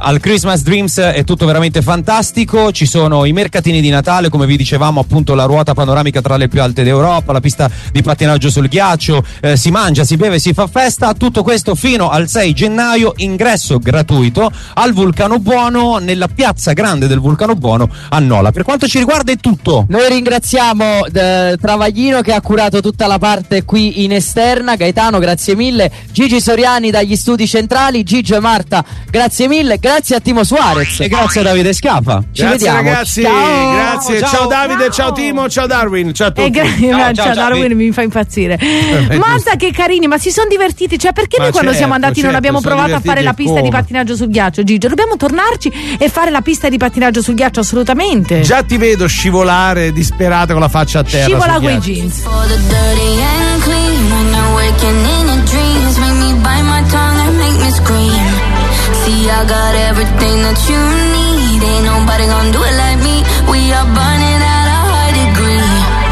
S6: al Christmas Dreams è tutto veramente fantastico, ci sono i mercatini di Natale, come vi dicevamo, appunto la ruota panoramica tra le più alte d'Europa, la pista di pattinaggio sul ghiaccio, eh, si mangia, si beve, si fa festa, tutto questo fino al sei gennaio, ingresso gratuito al Vulcano Buono, nella piazza grande del Vulcano Buono a Nola. Per quanto ci riguarda è tutto.
S7: Noi ringraziamo eh, Travaglino che ha curato tutta la parte qui in esterna, Gaetano grazie mille, Gigi Soriani dagli studi centrali, Gigi e Marta grazie mille, grazie a Timo Suarez
S6: e grazie a Davide Schiaffa.
S7: Ci
S4: grazie
S7: vediamo.
S4: ragazzi,
S7: ciao.
S4: grazie, ciao, ciao Davide, ciao. ciao Timo, ciao Darwin, ciao a tutti.
S3: E gra-
S4: ciao,
S3: ciao,
S4: ciao,
S3: Darwin
S4: ciao.
S3: mi fa impazzire. Mazza che carini, ma si sono divertiti, cioè perché
S4: Ma
S3: noi quando
S4: certo,
S3: siamo andati
S4: certo,
S3: non abbiamo
S4: sono
S3: provato a fare la
S4: divertiti
S3: pista di
S4: come?
S3: pattinaggio sul ghiaccio, Gigi? Dobbiamo tornarci e fare la pista di pattinaggio sul ghiaccio assolutamente.
S4: Già ti vedo scivolare disperata con la faccia a terra.
S3: Scivola
S4: sul
S3: quei
S4: ghiaccio.
S3: jeans.
S2: For the dirty and clean, when you're waking in your dreams, make me bite my tongue and make me scream. See, I got everything that you need, ain't nobody gonna do it like me. We are burning at a high degree,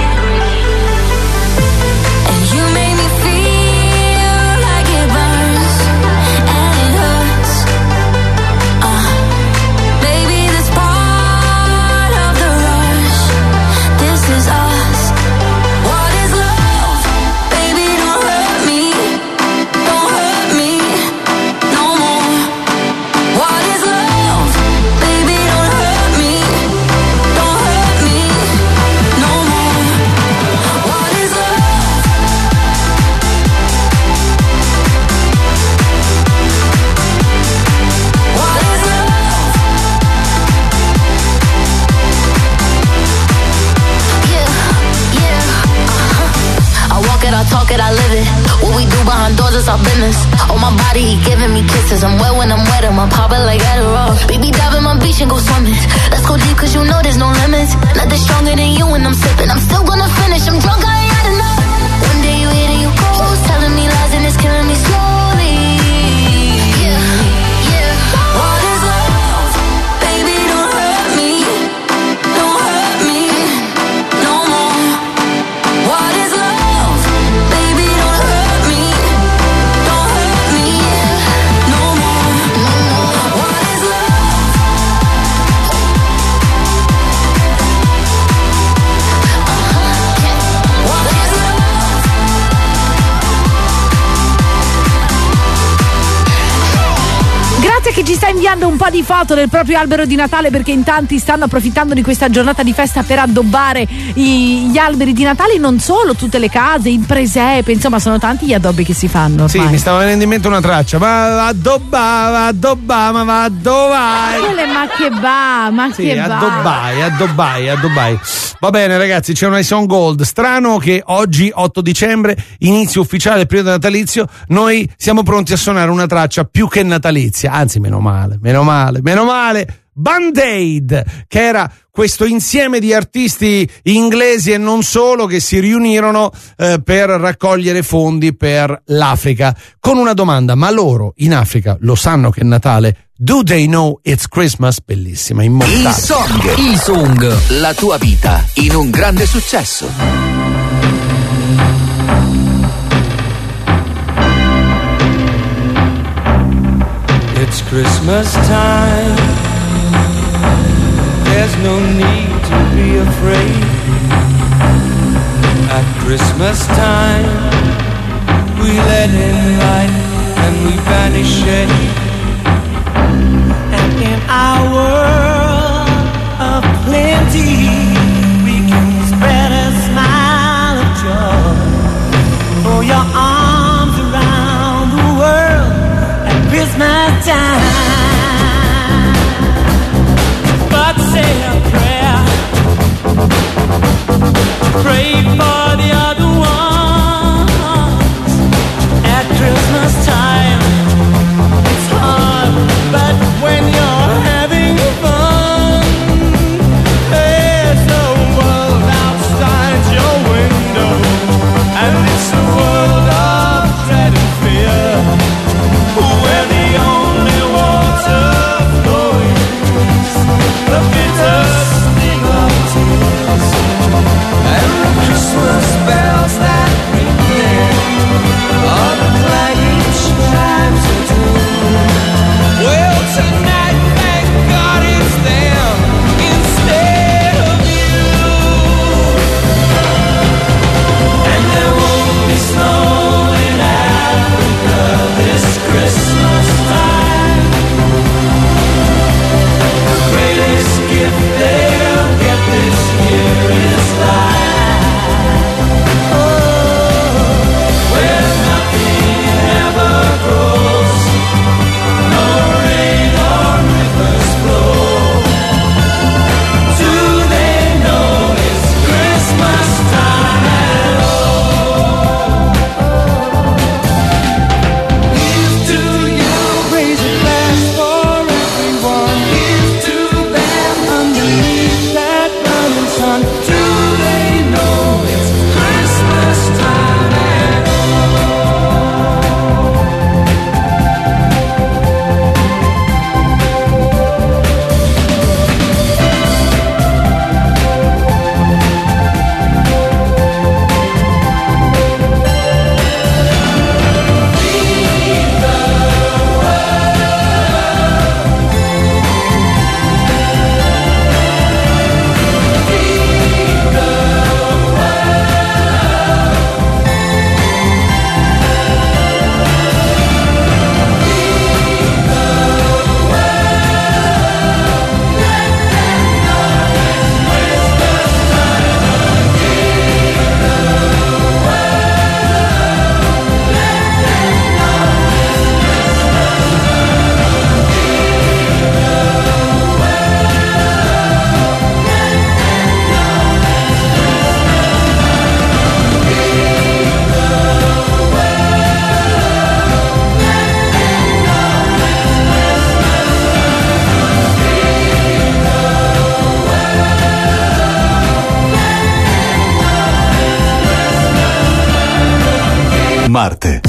S2: and you make me feel like it burns and it hurts. Uh, baby, this part of the rush, this is us. What is love? Baby, don't hurt me, don't hurt me no more. What is love? Baby, don't hurt me, don't hurt me no more. What is love? What is love? Yeah, yeah, uh-huh. I walk it, I talk it, I live it. What we do behind doors is our business. On my body, he giving me kisses. I'm wet when I'm wet, I'm popping like Adderall. Baby, dive in my beach and go swimming. Let's go deep, cause you know there's no limits. Nothing stronger than you when I'm sipping. I'm still gonna finish, I'm drunk, I ain't had enough. One day you hit and you close, telling me lies and it's killing me slowly. Yeah, yeah. What is love? Baby, don't hurt me, don't hurt me no more. What is love? Baby, don't hurt me, don't hurt me no more. What is love? What is love?
S3: Grazie che ci sta inviando un po' di foto del proprio albero di Natale, perché in tanti stanno approfittando di questa giornata di festa per addobbare i- gli alberi di Natale, non solo, tutte le case, il presepe, insomma sono tanti gli addobbi che si fanno
S4: Sì,
S3: ormai.
S4: mi stava venendo in mente una traccia. Ma addobba, addobba, ma va dov'hai?
S3: Quelle, ma che va, ma
S4: Sì,
S3: che va.
S4: addobbai, addobbai, addobbai. Va bene ragazzi, c'è una Song Gold. Strano che oggi, otto dicembre, inizio ufficiale del periodo natalizio, noi siamo pronti a suonare una traccia più che natalizia, anzi meno male, meno male, meno male. Band-Aid, che era questo insieme di artisti inglesi e non solo che si riunirono eh, per raccogliere fondi per l'Africa, con una domanda: ma loro in Africa lo sanno che è Natale? Do they know it's Christmas? Bellissima, immortale.
S5: Il song, il song, la tua vita in un grande successo.
S1: It's Christmas time. There's no need to be afraid. At Christmas time, we let in light and we banish shade. And in our world of plenty, we can spread a smile of joy. Throw your arms around the world at Christmas time. But say a prayer, pray for the other ones. At Christmas time, it's hard, but when you're having fun, there's a world outside your window, and it's a world of dread and fear, where the only water flowing is the bitter sting of tears. And Christmas
S13: Marte.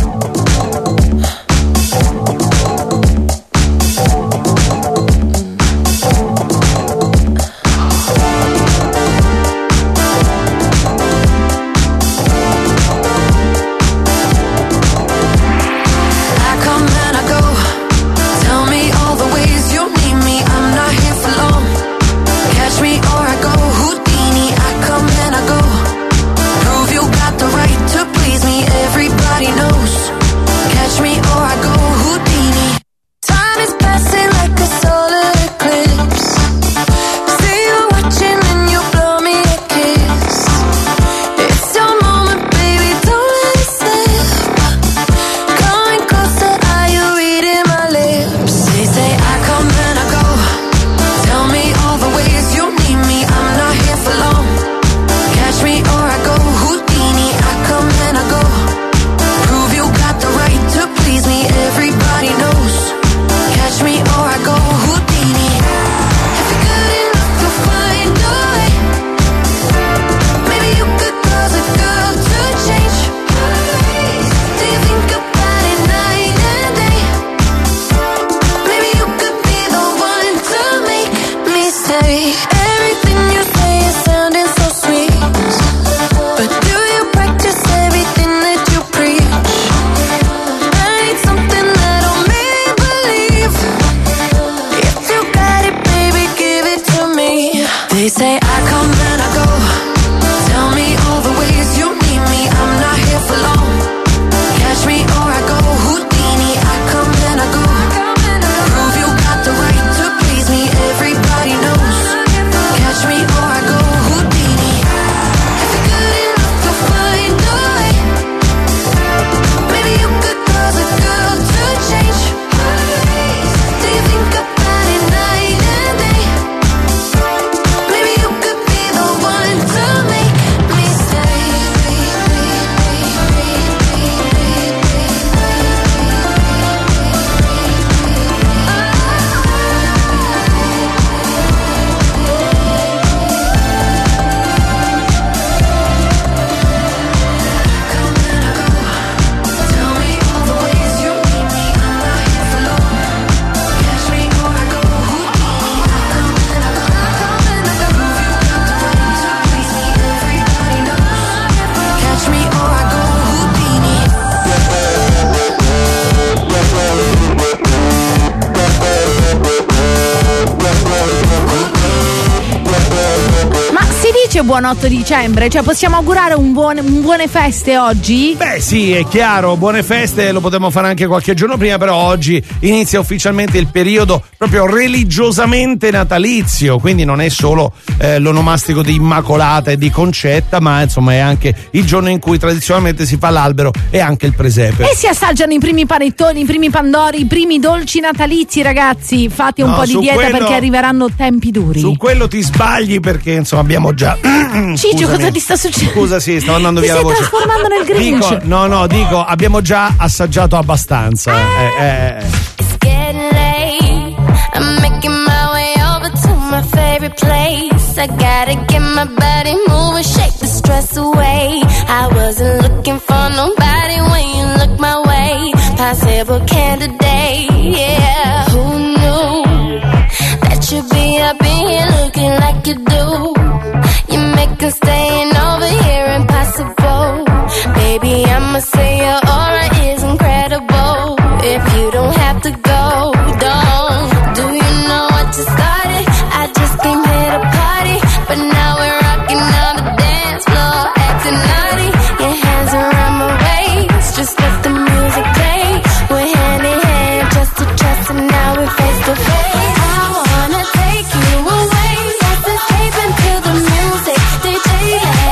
S3: Buon otto dicembre, cioè possiamo augurare un buon, un buone feste oggi?
S4: Beh sì, è chiaro, buone feste, lo potremmo fare anche qualche giorno prima, però oggi inizia ufficialmente il periodo proprio religiosamente natalizio, quindi non è solo eh, l'onomastico di Immacolata e di Concetta, ma insomma è anche il giorno in cui tradizionalmente si fa l'albero e anche il presepe.
S3: E si assaggiano i primi panettoni, i primi pandori, i primi dolci natalizi, ragazzi, fate un
S4: no,
S3: po' di dieta
S4: quello,
S3: perché arriveranno tempi duri.
S4: Su quello ti sbagli perché insomma abbiamo già...
S3: Ciccio, cosa ti sta succedendo?
S4: Scusa, sì, stavo andando
S3: ti
S4: via la voce.
S3: Ti stai trasformando nel Grinch.
S4: Dico, no, no, dico, abbiamo già assaggiato abbastanza. Ah. Eh, eh.
S14: It's getting late. I'm making my way over to my favorite place. I gotta get my body moving, shake the stress away. I wasn't looking for nobody when you look my way. Possible candidate, yeah. Who knew that you'd be up in here looking like you do? You make them staying over here impossible. Baby, I'ma say your aura is incredible. If you don't have to go, don't. Do you know what you started? I just came here to party, but now we're rocking on the dance floor, acting naughty. Your hands around my waist, just let the music play. We're hand in hand, just to trust, and now we're face to face. I wanna take you away, let's escape into the music. D J, let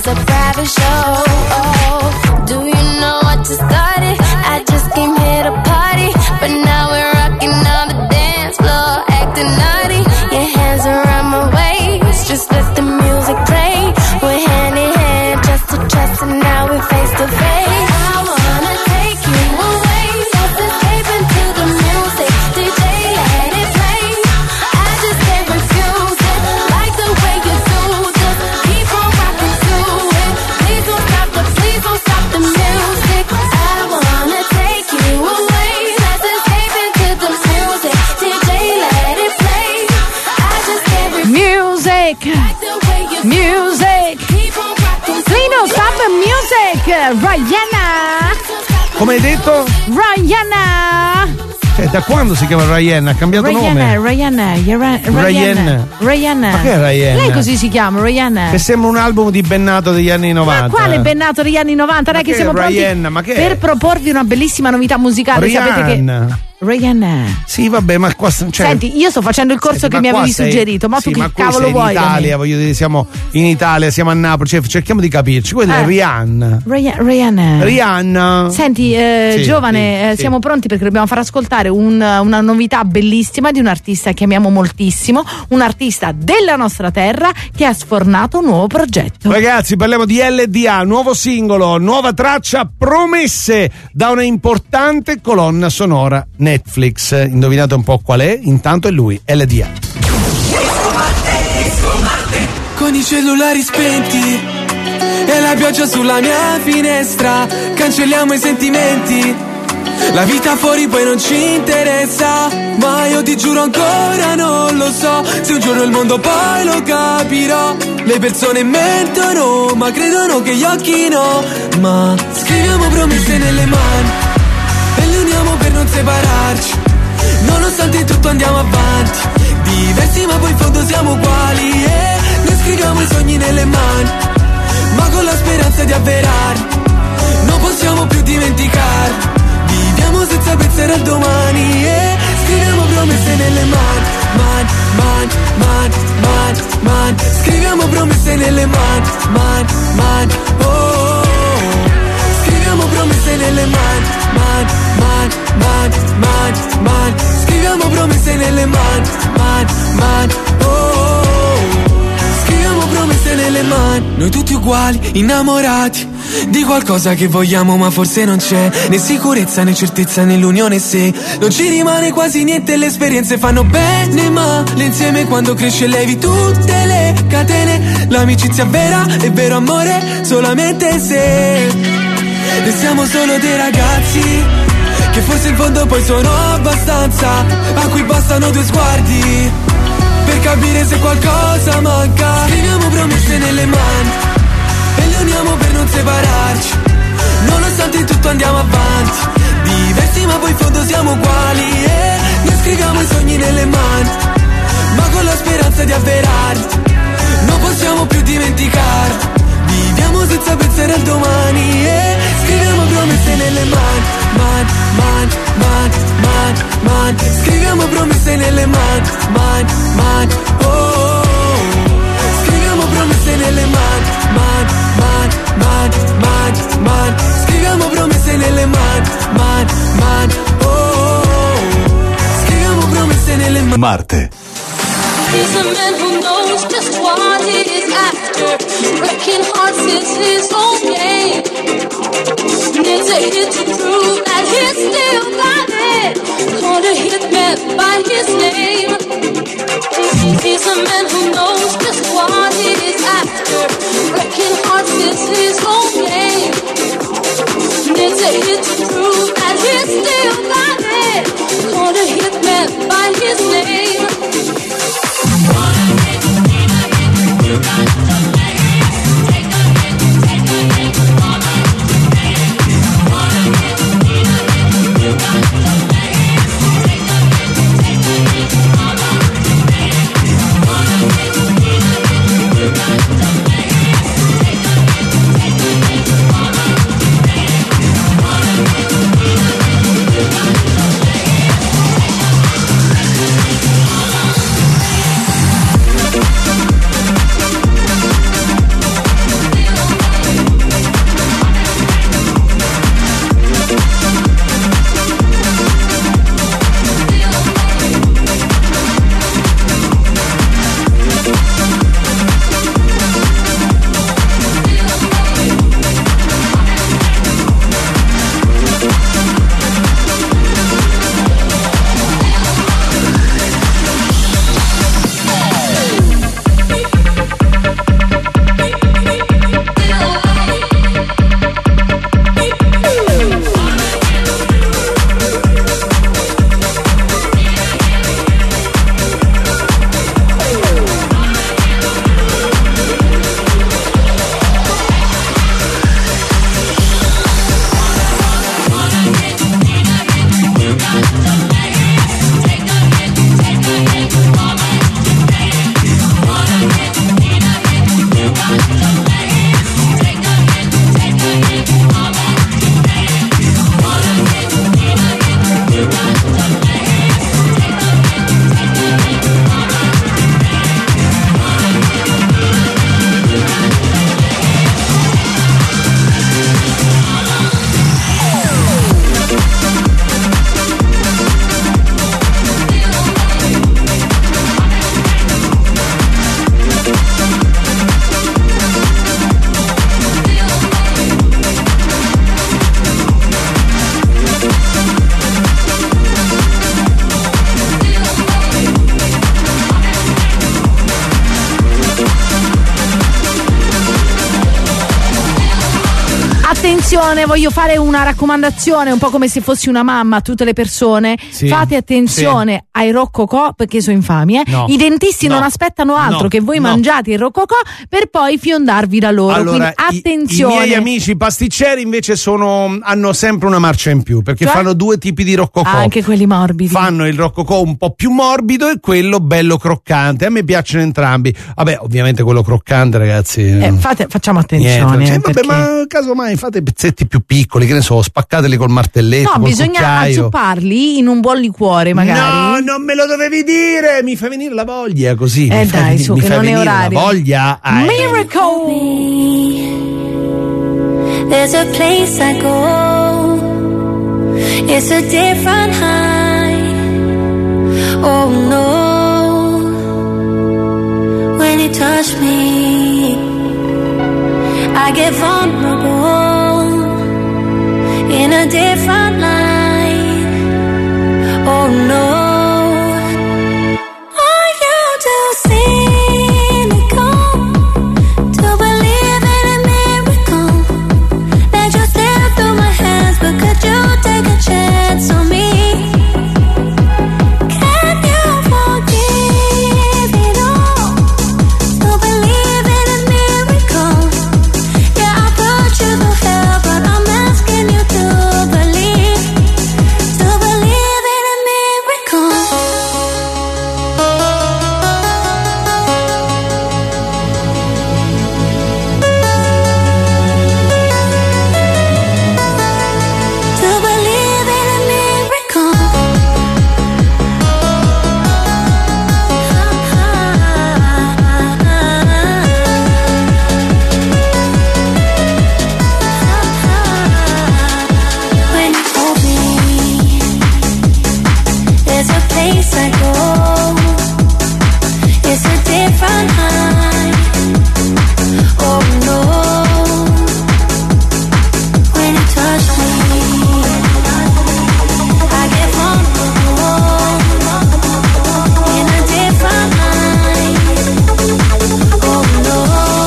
S14: was a private show. Oh, do you know what just started? I just came here to party, but now we're rocking on the dance floor, acting naughty. Your hands around my waist, just let the music play. We're hand in hand, chest to chest, and now we're face to face. I wanna take you away, let's escape into the music. D J, let it play. I just can't refuse it, like the way you do this. Keep on rocking to it. Please don't stop the, please don't stop the music. I wanna take you away, let's escape into the music. D J, let it play. I just can't refuse
S3: Music, music, Lino, stop the music. Rihanna,
S4: Come hai detto?
S3: Rihanna,
S4: Eh, da quando si chiama Rihanna? Ha cambiato
S3: Rihanna,
S4: nome?
S3: Rihanna, Rihanna,
S4: Rihanna.
S3: Rihanna.
S4: Ma che è Rihanna?
S3: Lei così si chiama, Rihanna.
S4: Che sembra un album di Bennato degli anni novanta.
S3: Ma quale Bennato degli anni novanta?
S4: Ma
S3: Dai, che
S4: che
S3: siamo pronti
S4: Rihanna, ma che è?
S3: per proporvi una bellissima novità musicale. Sapete che
S4: Rihanna.
S3: Rihanna.
S4: Sì, vabbè, ma qua cioè,
S3: Senti, io sto facendo il corso
S4: Senti,
S3: che
S4: ma
S3: mi
S4: qua
S3: avevi
S4: sei-
S3: suggerito, ma
S4: sì,
S3: tu
S4: ma
S3: che
S4: qui
S3: cavolo
S4: sei
S3: vuoi?
S4: in
S3: da me?
S4: Italia, voglio dire, siamo in Italia, siamo a Napoli, cioè, cerchiamo di capirci. Quella è
S3: Eh.
S4: Rihanna.
S3: Ria- Rihanna.
S4: Rihanna.
S3: Senti, eh,
S4: Sì,
S3: giovane,
S4: sì,
S3: eh,
S4: sì.
S3: siamo pronti perché dobbiamo far ascoltare un- una novità bellissima di un artista che amiamo moltissimo, un artista della nostra terra che ha sfornato un nuovo progetto.
S4: Ragazzi, parliamo di L D A, nuovo singolo, nuova traccia, promesse da una importante colonna sonora Netflix. Indovinate un po' qual è? Intanto è lui, L D A.
S1: Con i cellulari spenti e la pioggia sulla mia finestra, cancelliamo i sentimenti. La vita fuori poi non ci interessa, ma io ti giuro ancora non lo so se un giorno il mondo poi lo capirò. Le persone mentono, ma credono che gli occhi no. Ma scriviamo promesse nelle mani e le uniamo per non separarci. Nonostante tutto andiamo avanti, diversi ma poi in fondo siamo uguali. E noi scriviamo i sogni nelle mani, ma con la speranza di avverarli. Non possiamo più dimenticare, viviamo senza pensare al domani. E scriviamo promesse nelle mani, man, man, man, man, man. Scriviamo promesse nelle mani, man, man, oh, oh, oh. Scriviamo promesse nelle mani, man, man, man, man, man. Scriviamo promesse nelle mani, man, man, oh, oh, oh. Scriviamo promesse nelle mani. Noi tutti uguali, innamorati di qualcosa che vogliamo ma forse non c'è, né sicurezza né certezza nell'unione se non ci rimane quasi niente. Le esperienze fanno bene ma l'insieme quando cresce levi tutte le catene. L'amicizia vera è vero amore solamente se ne siamo solo dei ragazzi che forse in fondo poi sono abbastanza, a cui bastano due sguardi per capire se qualcosa manca. Scriviamo promesse nelle mani e le uniamo per non separarci. Nonostante tutto andiamo avanti, diversi ma poi in fondo siamo uguali. E noi scriviamo i sogni nelle mani, ma con la speranza di avverarli. Non possiamo più dimenticare, viviamo senza pensare al domani. E scriviamo promesse nelle mani, man, man, man, man, man. Scriviamo promesse nelle mani, man, man, oh, oh, oh. Scriviamo promesse nelle mani, man, man, man, man, man. Scriviamo promesse nelle mani, man, man, oh, oh, oh. Scriviamo promesse nelle mani.
S5: Marte.
S13: He's a man who knows just what he is after. Breaking hearts is his own game. Needs a hit to prove that he still got it. Called a hitman by his name. He's a man who knows just what he is after. Breaking hearts is his own game. Needs a hit to prove that he still got it. Called a hitman by his name. You got to make it, take a hit, take a hit, wanna make it, wanna hit, need a hit, you got to make it, take a hit, take a hit, wanna make it, wanna hit, need
S3: Attenzione, voglio fare una raccomandazione, un po' come se fossi una mamma a tutte le persone.
S4: Sì,
S3: Fate attenzione
S4: sì.
S3: ai roccocò perché sono infami. Eh?
S4: No,
S3: I dentisti
S4: no,
S3: non aspettano altro
S4: no,
S3: che voi
S4: no.
S3: mangiate il roccocò per poi fiondarvi da loro.
S4: Allora,
S3: Quindi
S4: i-
S3: attenzione.
S4: I, miei amici pasticceri invece sono, hanno sempre una marcia in più perché
S3: Cioè?
S4: fanno due tipi di roccocò.
S3: Anche quelli morbidi.
S4: Fanno il roccocò un po' più morbido e quello bello croccante. A me piacciono entrambi. Vabbè, ovviamente quello croccante, ragazzi.
S3: Eh, fate, facciamo
S4: niente.
S3: attenzione.
S4: Cioè,
S3: eh,
S4: vabbè,
S3: perché...
S4: ma casomai fate pezzetti più piccoli, che ne so, spaccateli col martelletto.
S3: No,
S4: col
S3: bisogna
S4: cucchiaio.
S3: azzupparli in un buon liquore, magari.
S4: No, non me lo dovevi dire, mi fa venire la voglia così.
S3: Eh
S4: mi fa
S3: dai,
S4: venire-
S3: su,
S4: mi
S3: che
S4: fa
S3: non è
S4: venire
S3: orario.
S4: la voglia. Ah, eh.
S3: Miracle.
S14: There's a place I go. It's a different high. Oh no. When you touch me, I get vulnerable in a different light. Oh no. Are you too cynical to believe in a miracle? That just slipped through my hands, but could you take a chance on me? Can you forgive it all? To believe in a miracle? Yeah, I'll put you through hell, but I'm asking you to believe, to believe in a miracle. To believe in a miracle. When you told me there's a place I go, it's a different high. Oh no. When you touch me, I get vulnerable in a different light. Oh no.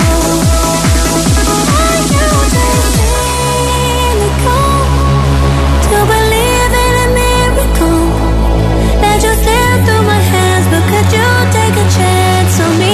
S14: Are you too cynical to believe in a miracle? That just slipped through my hands, but could you take a chance on me?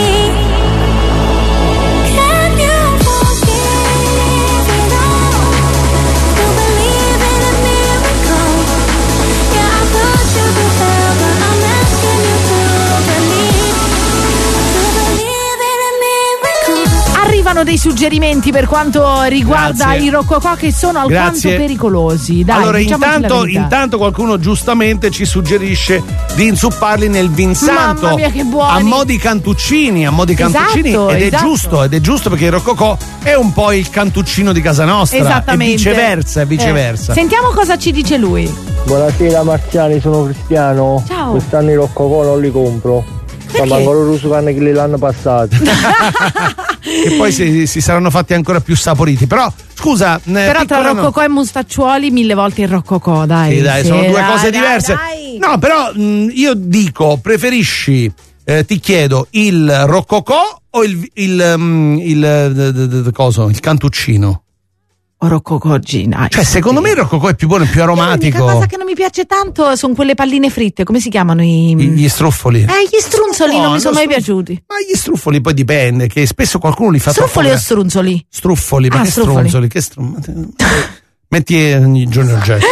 S14: Can you forgive it all? To believe in a miracle? Yeah, I put you through hell, but I'm asking you to believe, to believe in a miracle.
S3: Arrivano dei suggerimenti per quanto riguarda
S4: Grazie.
S3: i roccocò che sono alquanto
S4: Grazie.
S3: pericolosi. Dai,
S4: allora,
S3: diciamoci la
S4: intanto,
S3: verità.
S4: intanto qualcuno giustamente ci suggerisce di inzupparli nel vinsanto.
S3: Mamma mia, che buoni.
S4: A mo' di cantuccini, a mo' di cantuccini.
S3: Esatto,
S4: ed
S3: esatto.
S4: è giusto, ed è giusto perché il roccocò è un po' il cantuccino di casa nostra.
S3: Esattamente.
S4: E viceversa, e viceversa.
S3: Eh, Sentiamo cosa ci dice lui.
S15: Buonasera Marziani, sono Cristiano.
S3: Ciao.
S15: Quest'anno i roccocò non li compro. Ma ancora russo fanno che li l'hanno passati.
S4: E poi si, si saranno fatti ancora più saporiti. Però, scusa, eh,
S3: Però tra
S4: piccola no-
S3: roccocò e mostacciuoli mille volte il roccocò, dai.
S4: Sì, dai, sono
S3: Sì,
S4: due
S3: dai,
S4: cose
S3: dai,
S4: diverse.
S3: dai.
S4: No, però mh, io dico, preferisci, eh, ti chiedo, il roccocò o il il, mh, il, d- d- d- coso, il cantuccino?
S3: O roccocò dai.
S4: Cioè, secondo me il roccocò è più buono e più
S3: L'unica
S4: aromatico.
S3: cosa che non mi piace tanto sono quelle palline fritte, come si chiamano i...
S4: I- Gli struffoli.
S3: Eh, gli strunzoli
S4: No,
S3: non mi sono
S4: lo
S3: mai
S4: stru-
S3: piaciuti.
S4: Ma gli struffoli poi dipende, che spesso qualcuno li fa
S3: Struffoli
S4: troppo
S3: o strunzoli?
S4: Struffoli, ma
S3: Ah,
S4: che
S3: struffoli.
S4: strunzoli? Che strum- Metti eh, ogni giorno il gesto.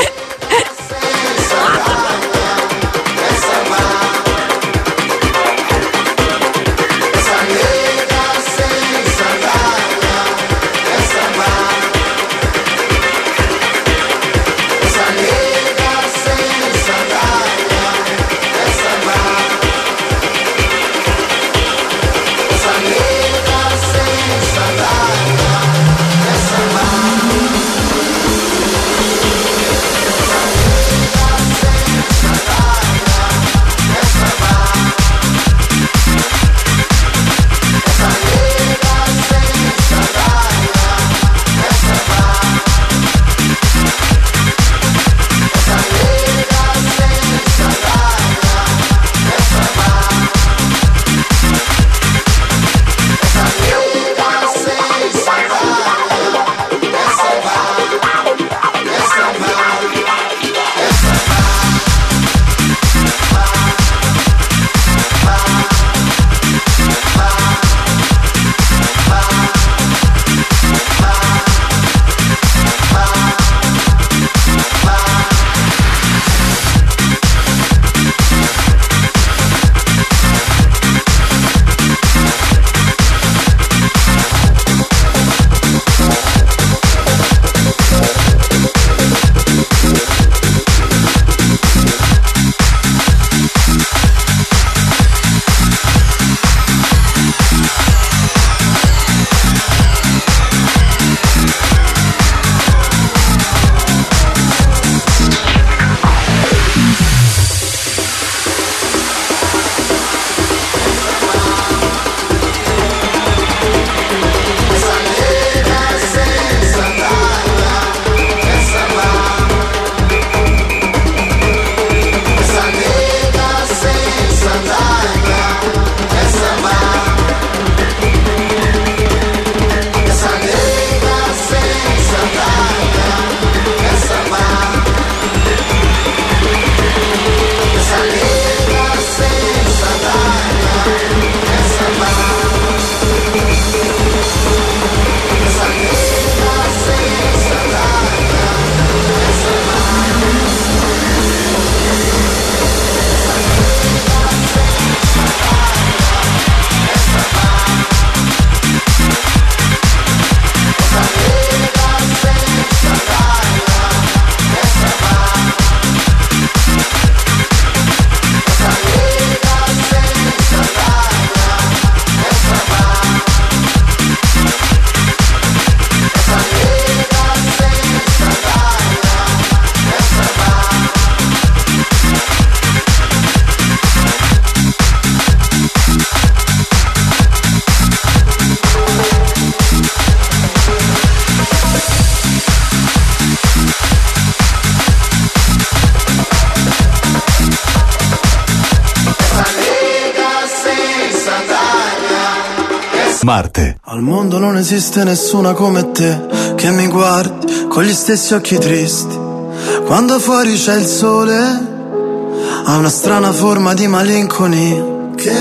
S16: Marte.
S17: Al mondo non esiste nessuna come te che mi guardi con gli stessi occhi tristi. Quando fuori c'è il sole ha una strana forma di malinconia che,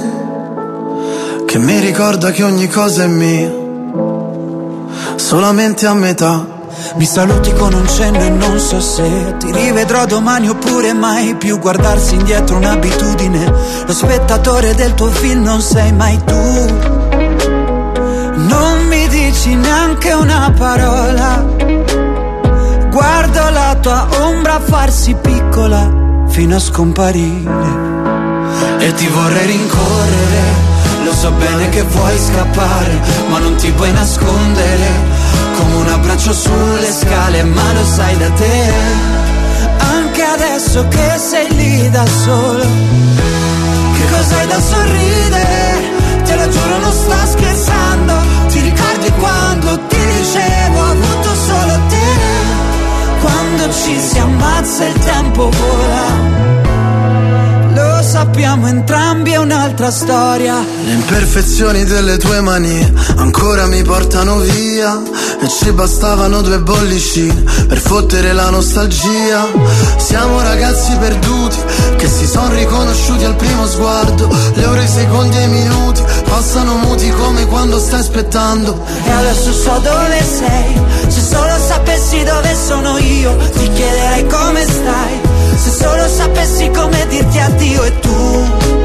S17: che mi ricorda che ogni cosa è mia, solamente a metà.
S18: Mi saluti con un cenno e non so se ti rivedrò domani oppure mai più. Guardarsi indietro un'abitudine, lo spettatore del tuo film non sei mai tu. Non mi dici neanche una parola, guardo la tua ombra farsi piccola fino a scomparire. E ti vorrei rincorrere, lo so bene che vuoi scappare, ma non ti puoi nascondere. Come un abbraccio sulle scale, ma lo sai da te. Anche adesso che sei lì da solo, che cos'hai da sorridere? Te lo giuro non sto scherzando. Ti ricordi quando ti dicevo ho avuto solo te? Quando ci si ammazza il tempo vola. Lo sappiamo entrambi, è un'altra storia.
S17: Le imperfezioni delle tue manie ancora mi portano via, e ci bastavano due bollicine per fottere la nostalgia. Siamo ragazzi perduti che si sono riconosciuti al primo sguardo. Le ore, i secondi e i minuti passano muti come quando stai aspettando.
S18: E adesso so dove sei, se solo sapessi dove sono io ti chiederei come stai. Se solo sapessi come dirti addio e tu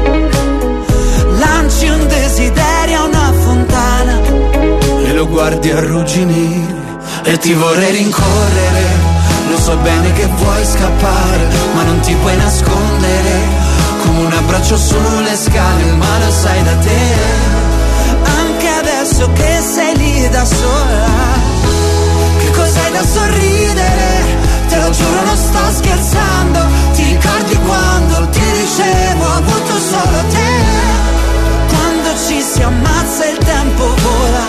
S18: lanci un desiderio a una fontana
S17: e lo guardi arrugginire. E ti vorrei rincorrere, lo so bene che vuoi scappare, ma non ti puoi nascondere. Come un abbraccio sulle scale, ma lo sai da te.
S18: Anche adesso che sei lì da sola, che cos'hai da sorridere? Te lo giuro non sto scherzando. Ti ricordi quando ti dicevo ho avuto solo te? Quando ci si ammazza il tempo vola.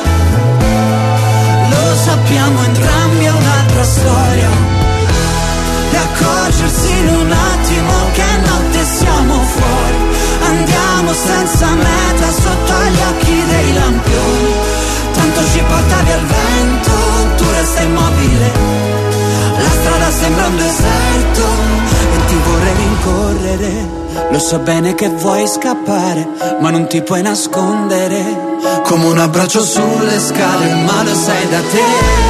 S18: Lo sappiamo entrambi, è un'altra storia. E accorgersi in un attimo che notte siamo fuori. Andiamo senza meta sotto agli occhi dei lampioni. Tanto ci portavi al vento, tu resta immobile. La strada sembra un deserto e ti vorrei rincorrere. Lo so bene che vuoi scappare, ma non ti puoi nascondere.
S17: Come un abbraccio sulle scale, ma lo sai da te.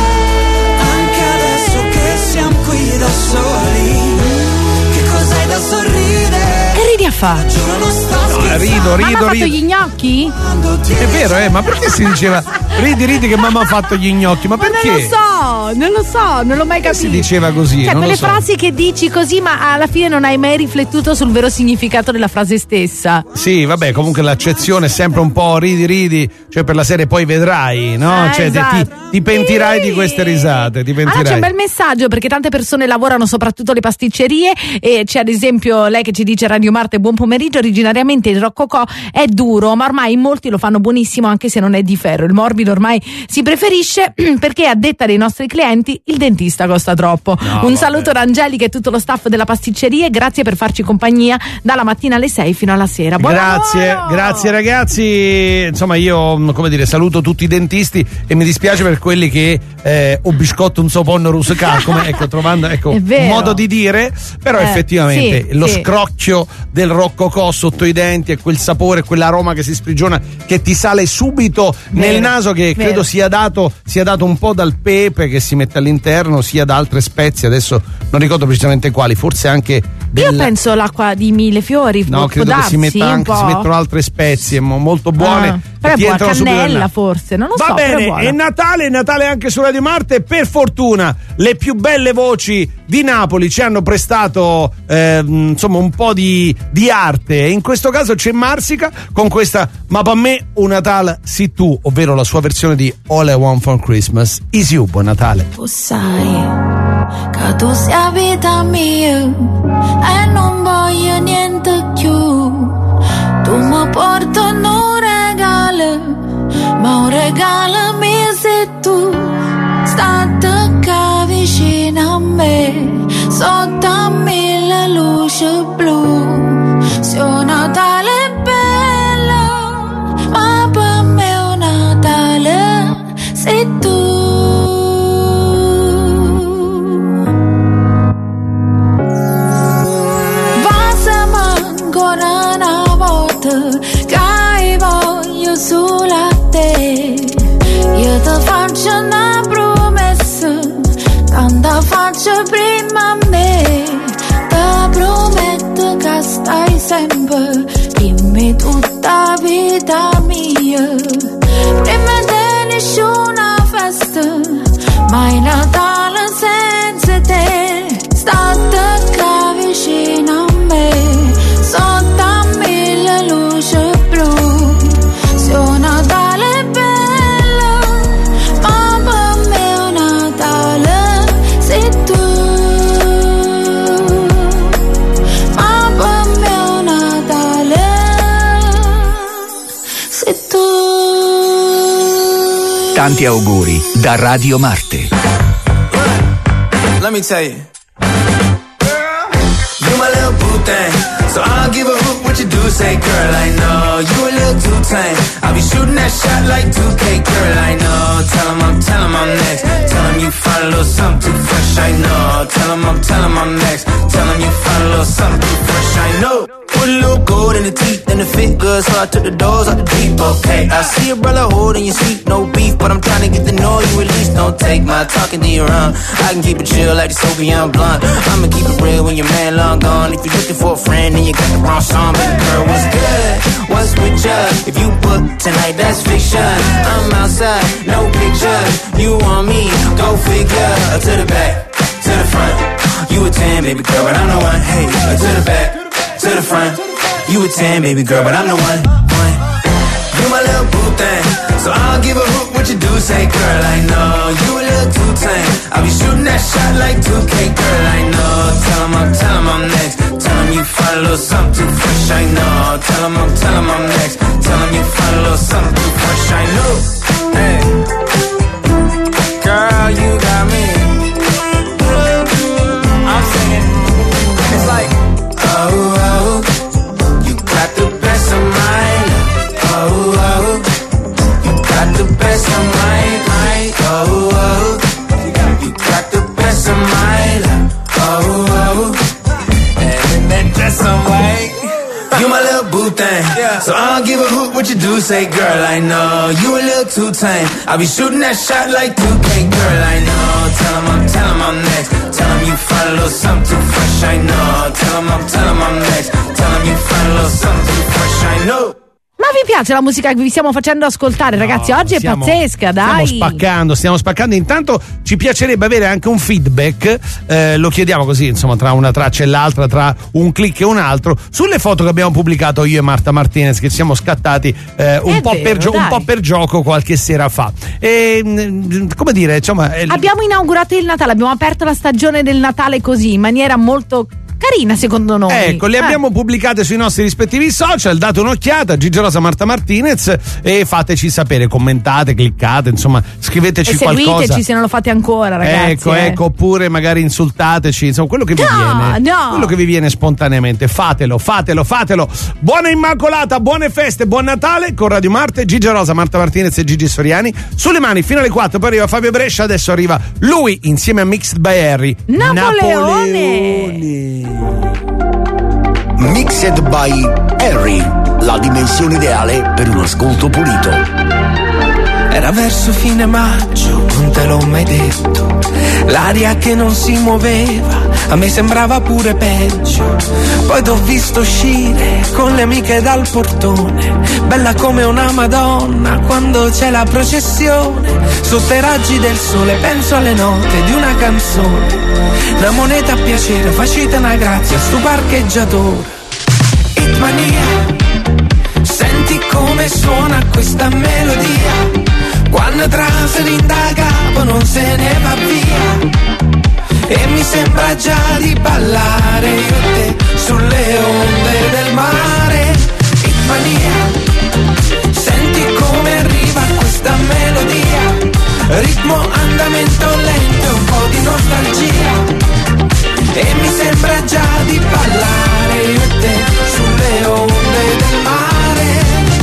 S18: Anche adesso che siamo qui da soli, che cos'hai da sorridere?
S3: Che ridi a fa?
S18: Giuro non sto
S4: No,
S18: scherzando.
S4: rido, rido,
S3: Mamma ha fatto
S4: rido.
S3: gli gnocchi?
S4: È vero, eh, ma perché si diceva ridi, ridi che mamma ha fatto gli gnocchi? Ma perché?
S3: Non lo so, non lo so, non l'ho mai capito.
S4: Si diceva così,
S3: Cioè,
S4: non
S3: quelle
S4: lo so.
S3: frasi che dici così, ma alla fine non hai mai riflettuto sul vero significato della frase stessa.
S4: Sì, vabbè, comunque l'accezione è sempre un po' ridi, ridi, cioè per la serie poi vedrai, no?
S3: Eh,
S4: cioè te-
S3: esatto.
S4: ti, ti pentirai di queste risate, ti
S3: Allora c'è
S4: pentirai.
S3: un bel messaggio, perché tante persone lavorano soprattutto le pasticcerie, e c'è ad esempio lei che ci dice: Radio Marte, buon pomeriggio. Originariamente il roccocò è duro, ma ormai in molti lo fanno buonissimo anche se non è di ferro. Il morbido ormai si preferisce perché, a detta dei nostri clienti, il dentista costa troppo.
S4: No,
S3: Un
S4: vabbè.
S3: saluto da Angelica e tutto lo staff della pasticceria, grazie per farci compagnia dalla mattina alle sei fino alla sera. Buon
S4: Grazie,
S3: lavoro!
S4: grazie ragazzi. Insomma, io come dire, saluto tutti i dentisti e mi dispiace per quelli che eh, o biscotto un soponno rusca, come ecco, trovando ecco,
S3: È
S4: un
S3: vero.
S4: modo di dire, però
S3: Eh,
S4: effettivamente
S3: sì,
S4: lo
S3: sì.
S4: scrocchio del roccocò sotto i denti e quel sapore, quell'aroma che si sprigiona, che ti sale subito
S3: Vero,
S4: nel naso, che
S3: vero.
S4: credo sia dato, sia dato un po' dal pepe che si mette all'interno, sia da altre spezie, adesso non ricordo precisamente quali, forse anche
S3: Io
S4: del-
S3: penso l'acqua di millefiori.
S4: No,
S3: può
S4: credo che
S3: darsi
S4: si metta
S3: un
S4: anche,
S3: po'.
S4: si mettono altre spezie mo- molto buone.
S3: Ah,
S4: che
S3: però è
S4: ti
S3: buona,
S4: entrano subito nel
S3: cannella
S4: naso.
S3: forse, non lo
S4: Va
S3: so. però è
S4: bene,
S3: buona.
S4: è Natale, è Natale anche su Radio Marte. Per fortuna le più belle voci di Napoli ci hanno prestato ehm, insomma un po' di, di arte, e in questo caso c'è Marsica con questa Ma per me un Natale si tu, ovvero la sua versione di All I Want for Christmas is You. Buon Natale.
S2: Tu sai che tu sei vita mia e non voglio niente più. Tu mi porti un regalo, ma un regalo mio sei tu. State qua vicino a me, sotto a mille luci blu. Se un Natale è bello, mai Natale senza te, state qua vicino a me, sotto a mille luci blu. Se un Natale è bello, ma per me un Natale sei tu. Ma per me un Natale sei tu.
S16: Tanti auguri da Radio Marte.
S18: Let me tell you, you my little boo thing, so I'll give a hoot what you do say, girl. I know you a little too tame. I'll be shooting that shot like two K, girl. I know. Tell 'em I'm, tell 'em I'm next. Tell 'em you find a little something too fresh. I know. Tell 'em I'm, tell 'em I'm next. Tell 'em you find a little something too fresh. I know. Put a little gold in the teeth and it fit good, so I took the doors out the deep. Okay, I see a brother holding your seat, no beef, but I'm trying to get to know you at least. Don't take my talking to your own. I can keep it chill like the Soviet blunt. I'ma keep it real when your man long gone. If you're looking for a friend, then you got the wrong song. Baby girl, what's good? What's with you? If you book tonight, that's fiction. I'm outside, no pictures. You want me? Go figure. To the back, to the front. You a ten, baby girl, but I'm the one. Hey, to the back, to the front. You a ten, baby girl, but I'm the one. one. You my little boo thing, so I'll give a hoot what you do say, girl. I know you a little too tame. I'll be shooting that shot like two K, girl. I know. Tell 'em I'm, tell 'em I'm next. Tell 'em you find a little something too fresh. I know. Tell 'em I'm, tell 'em I'm next. Tell 'em you find a little something too fresh. I know. Hey, girl, you got me. I'm singing. It's like, oh, oh, you got the best of mine. Oh, oh, you got the best of mine. Oh, oh, you got the best of mine. Oh, oh, and that dress I'm white. You my little boo thing, so I don't give a hoot what you do say, girl. I know you a little too tame. I'll be shooting that shot like two K, girl. I know. Tell 'em I'm, tell 'em I'm next. Tell 'em you find a little something too fresh. I know. Tell 'em I'm, tell 'em I'm next. Tell 'em you find a little something too fresh. I know.
S3: Ma vi piace la musica che vi stiamo facendo ascoltare, ragazzi?
S4: No,
S3: Oggi
S4: stiamo,
S3: è pazzesca, dai.
S4: Stiamo spaccando, stiamo spaccando. Intanto ci piacerebbe avere anche un feedback, eh, lo chiediamo così, insomma, tra una traccia e l'altra, tra un click e un altro, sulle foto che abbiamo pubblicato io e Marta Martinez, che siamo scattati eh, un, po
S3: vero,
S4: per gio- un po' per gioco qualche sera fa. E, come dire, insomma... È...
S3: Abbiamo inaugurato il Natale, abbiamo aperto la stagione del Natale così, in maniera molto... carina secondo noi.
S4: Ecco, le
S3: eh.
S4: abbiamo pubblicate sui nostri rispettivi social, date un'occhiata, Gigi Rosa, Marta Martinez, e fateci sapere, commentate, cliccate, insomma, scriveteci
S3: e
S4: qualcosa.
S3: seguiteci se non lo fate ancora, ragazzi.
S4: Ecco,
S3: eh.
S4: ecco, oppure magari insultateci, insomma, quello che vi
S3: no,
S4: viene.
S3: No.
S4: Quello che vi viene spontaneamente, fatelo, fatelo, fatelo. Buona Immacolata, buone feste, buon Natale con Radio Marte, Gigi Rosa, Marta Martinez e Gigi Soriani. Sulle mani fino alle quattro, poi arriva Fabio Brescia, adesso arriva lui insieme a Mixed by Harry.
S3: Napoleone.
S4: Napoleone.
S16: Mixed by Harry, la dimensione ideale per un ascolto pulito.
S18: Era verso fine maggio, non te l'ho mai detto. L'aria che non si muoveva, a me sembrava pure peggio. Poi t'ho visto uscire con le amiche dal portone, bella come una Madonna quando c'è la processione. Sotto i raggi del sole penso alle note di una canzone. Una moneta a piacere, facite una grazia sto parcheggiatore. Hitmania, senti come suona questa melodia. Quando traseri da capo non se ne va via. E mi sembra già di ballare io e te sulle onde del mare. Hitmania, senti come arriva questa melodia. Ritmo, andamento lento, un po' di nostalgia. E mi sembra già di ballare io e te sulle onde del mare.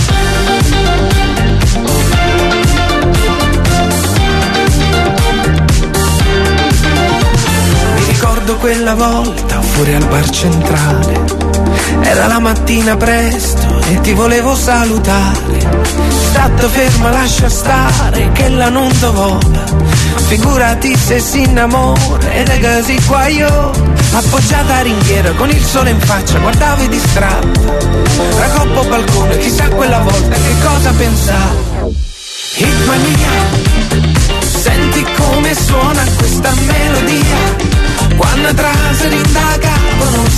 S18: Mi ricordo quella volta fuori al bar centrale. Era la mattina presto e ti volevo salutare. Stato ferma, lascia stare che la non do vola. Figurati se si innamora ed è così qua io. Appoggiata a ringhiera con il sole in faccia guardavo distratta. Racoppo balcone, chissà quella volta che cosa pensavo. Hitmania, senti come suona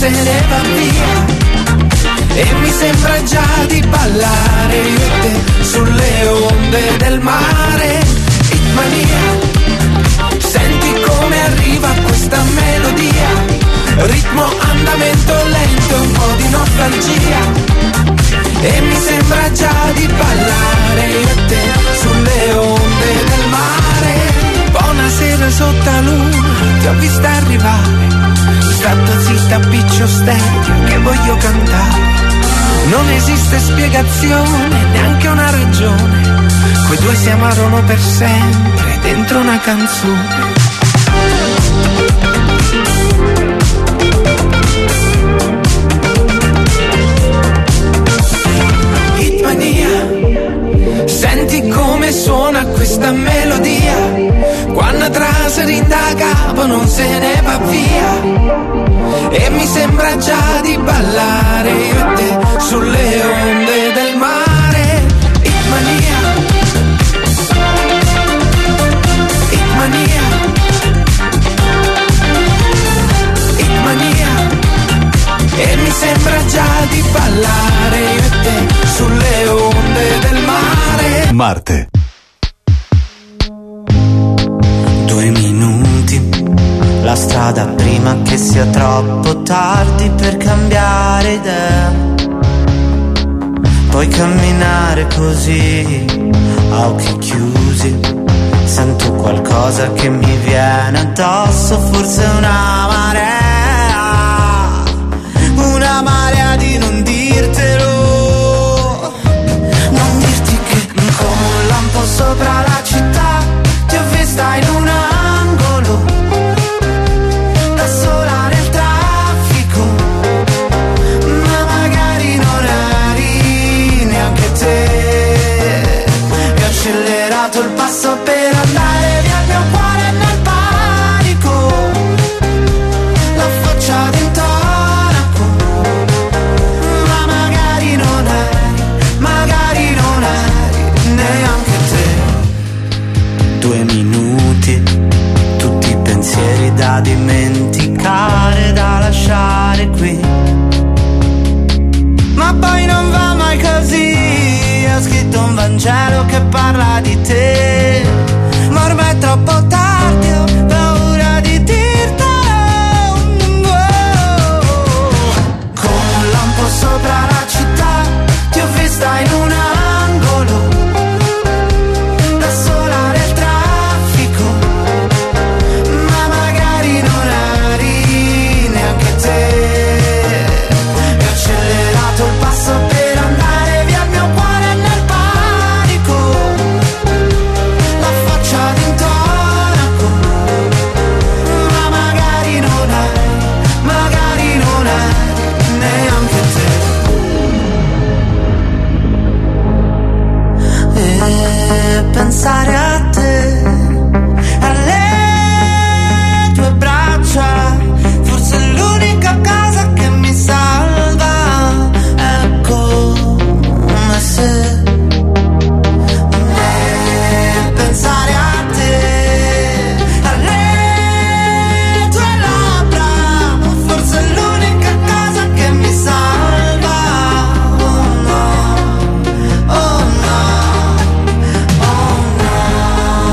S1: se ne va via. E mi sembra già di ballare io e te sulle onde del mare. Hitmania, senti come arriva questa melodia. Ritmo, andamento lento, un po' di nostalgia. E mi sembra già di ballare io e te sulle onde del mare. Buonasera sotto la luna, ti ho vista arrivare. Stato zitta, piccio stereo, che voglio cantare. Non esiste spiegazione, neanche una ragione. Quei due si amarono per sempre dentro una canzone. Hitmania, senti come suona questa melodia. Quando traseri da capo non se ne va via. E mi sembra già di ballare io e te sulle onde del mare. Hitmania, Hitmania, Hitmania. E mi sembra già di ballare io e te sulle onde del mare.
S19: Marte.
S8: Due minuti, la strada prima che sia troppo tardi per cambiare idea. Puoi camminare così, a occhi chiusi. Sento qualcosa che mi viene addosso, forse una marea. Una marea di non dirtelo. Non dirti che come un lampo sopra la città ti ho vista in un angolo, da sola nel traffico, ma magari non eri neanche te. E ho accelerato il passo per andare via, il mio cuore nel panico, la faccia d'intonaco, ma magari non eri, magari non eri neanche te. Due minuti, tutti i pensieri da dimenticare, da lasciare qui. Ma poi non va mai così, ho scritto un Vangelo che parla di te, ma ormai è troppo tardi, ho paura di dirtelo. Come un lampo sopra la città ti ho vista in un angolo, da sola nel traffico, ma magari non eri neanche te. E ho accelerato il passo per andare via, il mio cuore nel panico, la faccia d'intonaco, ma magari non eri, magari non eri neanche te. E pensare a te, alle tue braccia, forse è l'unica cosa che mi salva. È come se e pensare a te, alle tue labbra, forse è l'unica cosa che mi salva. Oh no, oh no, oh no.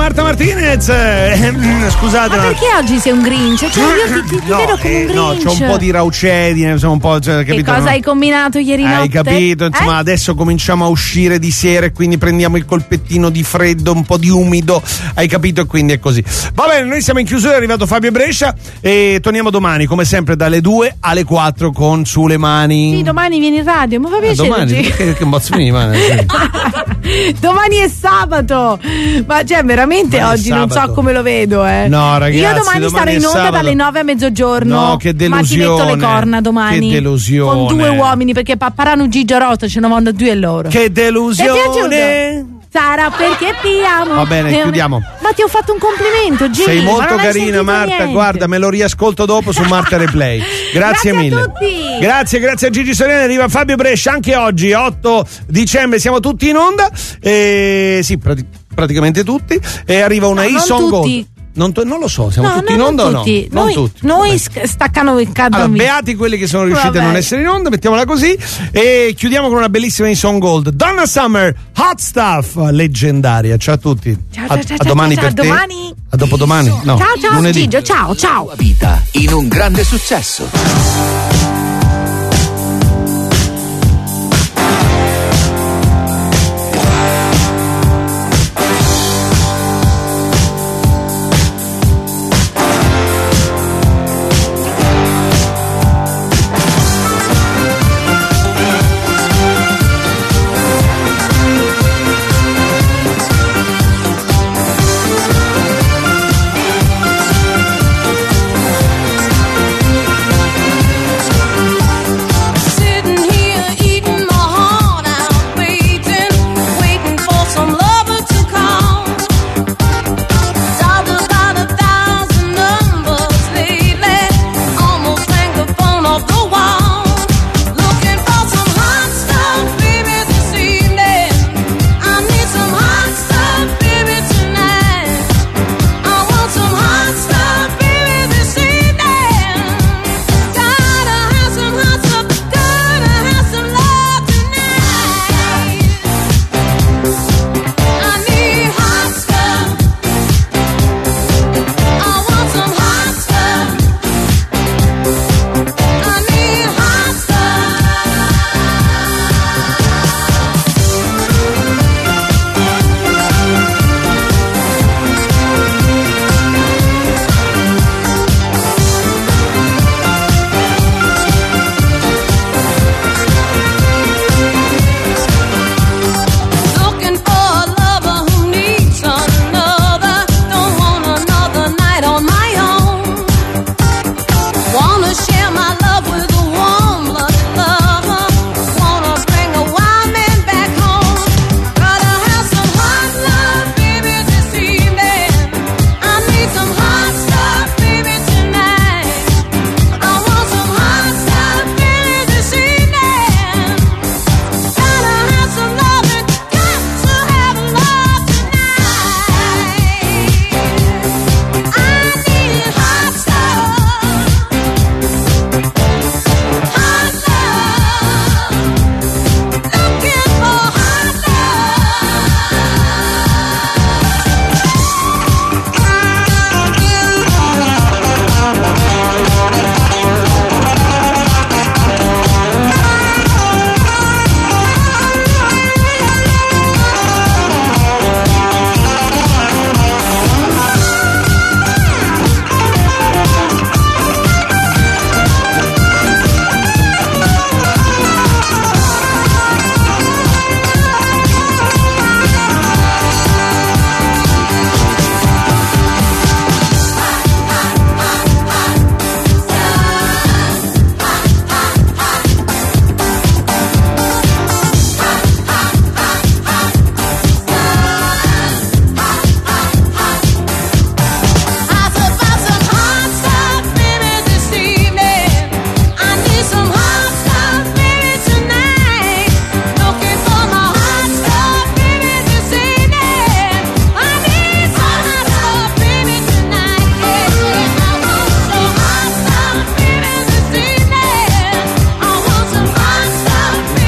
S4: Marta Martinez. Eh, scusate.
S3: Ma perché oggi sei un Grinch? Cioè, io ti, ti, ti
S4: no,
S3: vedo come
S4: eh,
S3: un Grinch.
S4: no, c'ho un po' di raucedine, insomma, un po', cioè,
S3: Che
S4: capito?
S3: cosa
S4: no?
S3: hai combinato ieri notte?
S4: Hai capito? Insomma,
S3: Eh?
S4: adesso cominciamo a uscire di sera e quindi prendiamo il colpettino di freddo, un po' di umido. Hai capito? E quindi è così. Va bene, noi siamo in chiusura, è arrivato Fabio Brescia e torniamo domani, come sempre, dalle due alle quattro con Sulle Mani.
S3: Sì, domani vieni in radio, mi fa
S4: Ah,
S3: piacere.
S4: domani?
S3: Gigi.
S4: Che, che bozzo di mani?
S3: Domani è sabato, ma cioè veramente
S4: Domani è
S3: oggi non so
S4: sabato.
S3: come lo vedo, eh.
S4: No, ragazzi,
S3: io domani,
S4: domani
S3: starò
S4: è
S3: in onda
S4: sabato.
S3: dalle nove a mezzogiorno.
S4: No, che
S3: Ma ti metto le
S4: delusione.
S3: corna domani.
S4: Che delusione.
S3: Con due uomini, perché papparanno Gigio Rotto, ce ne vanno due loro.
S4: Che delusione.
S3: Ti è piaciuto? Sarà perché ti amo.
S4: Va bene,
S3: Eh,
S4: chiudiamo.
S3: Ma ti ho fatto un complimento, Gigi.
S4: Sei
S3: ma
S4: molto
S3: non hai
S4: carina,
S3: sentito
S4: Marta.
S3: niente.
S4: Guarda, me lo riascolto dopo su Marta Replay. Grazie,
S3: Grazie a
S4: mille.
S3: tutti.
S4: Grazie, grazie a Gigi Soriani. Arriva Fabio Brescia anche oggi, otto dicembre. Siamo tutti in onda. E sì, prati- praticamente tutti. E arriva una
S3: No, non
S4: Ison
S3: tutti.
S4: Gold. Non, to- non lo so, siamo
S3: No,
S4: tutti
S3: no,
S4: in
S3: non
S4: onda o no?
S3: tutti.
S4: Non
S3: Noi,
S4: tutti.
S3: noi sc- staccano il cadono
S4: Allora,
S3: via.
S4: beati quelli che sono riusciti
S3: Vabbè.
S4: a non essere in onda, mettiamola così. E chiudiamo con una bellissima Ison Gold. Donna Summer, Hot Stuff, leggendaria. Ciao a tutti.
S3: Ciao,
S4: a,
S3: ciao, ciao,
S4: a domani
S3: ciao,
S4: per
S3: ciao,
S4: te.
S3: domani.
S4: A dopodomani. No,
S3: Ciao, ciao,
S4: lunedì.
S3: Gigio, ciao, ciao.
S16: Vita in un grande successo.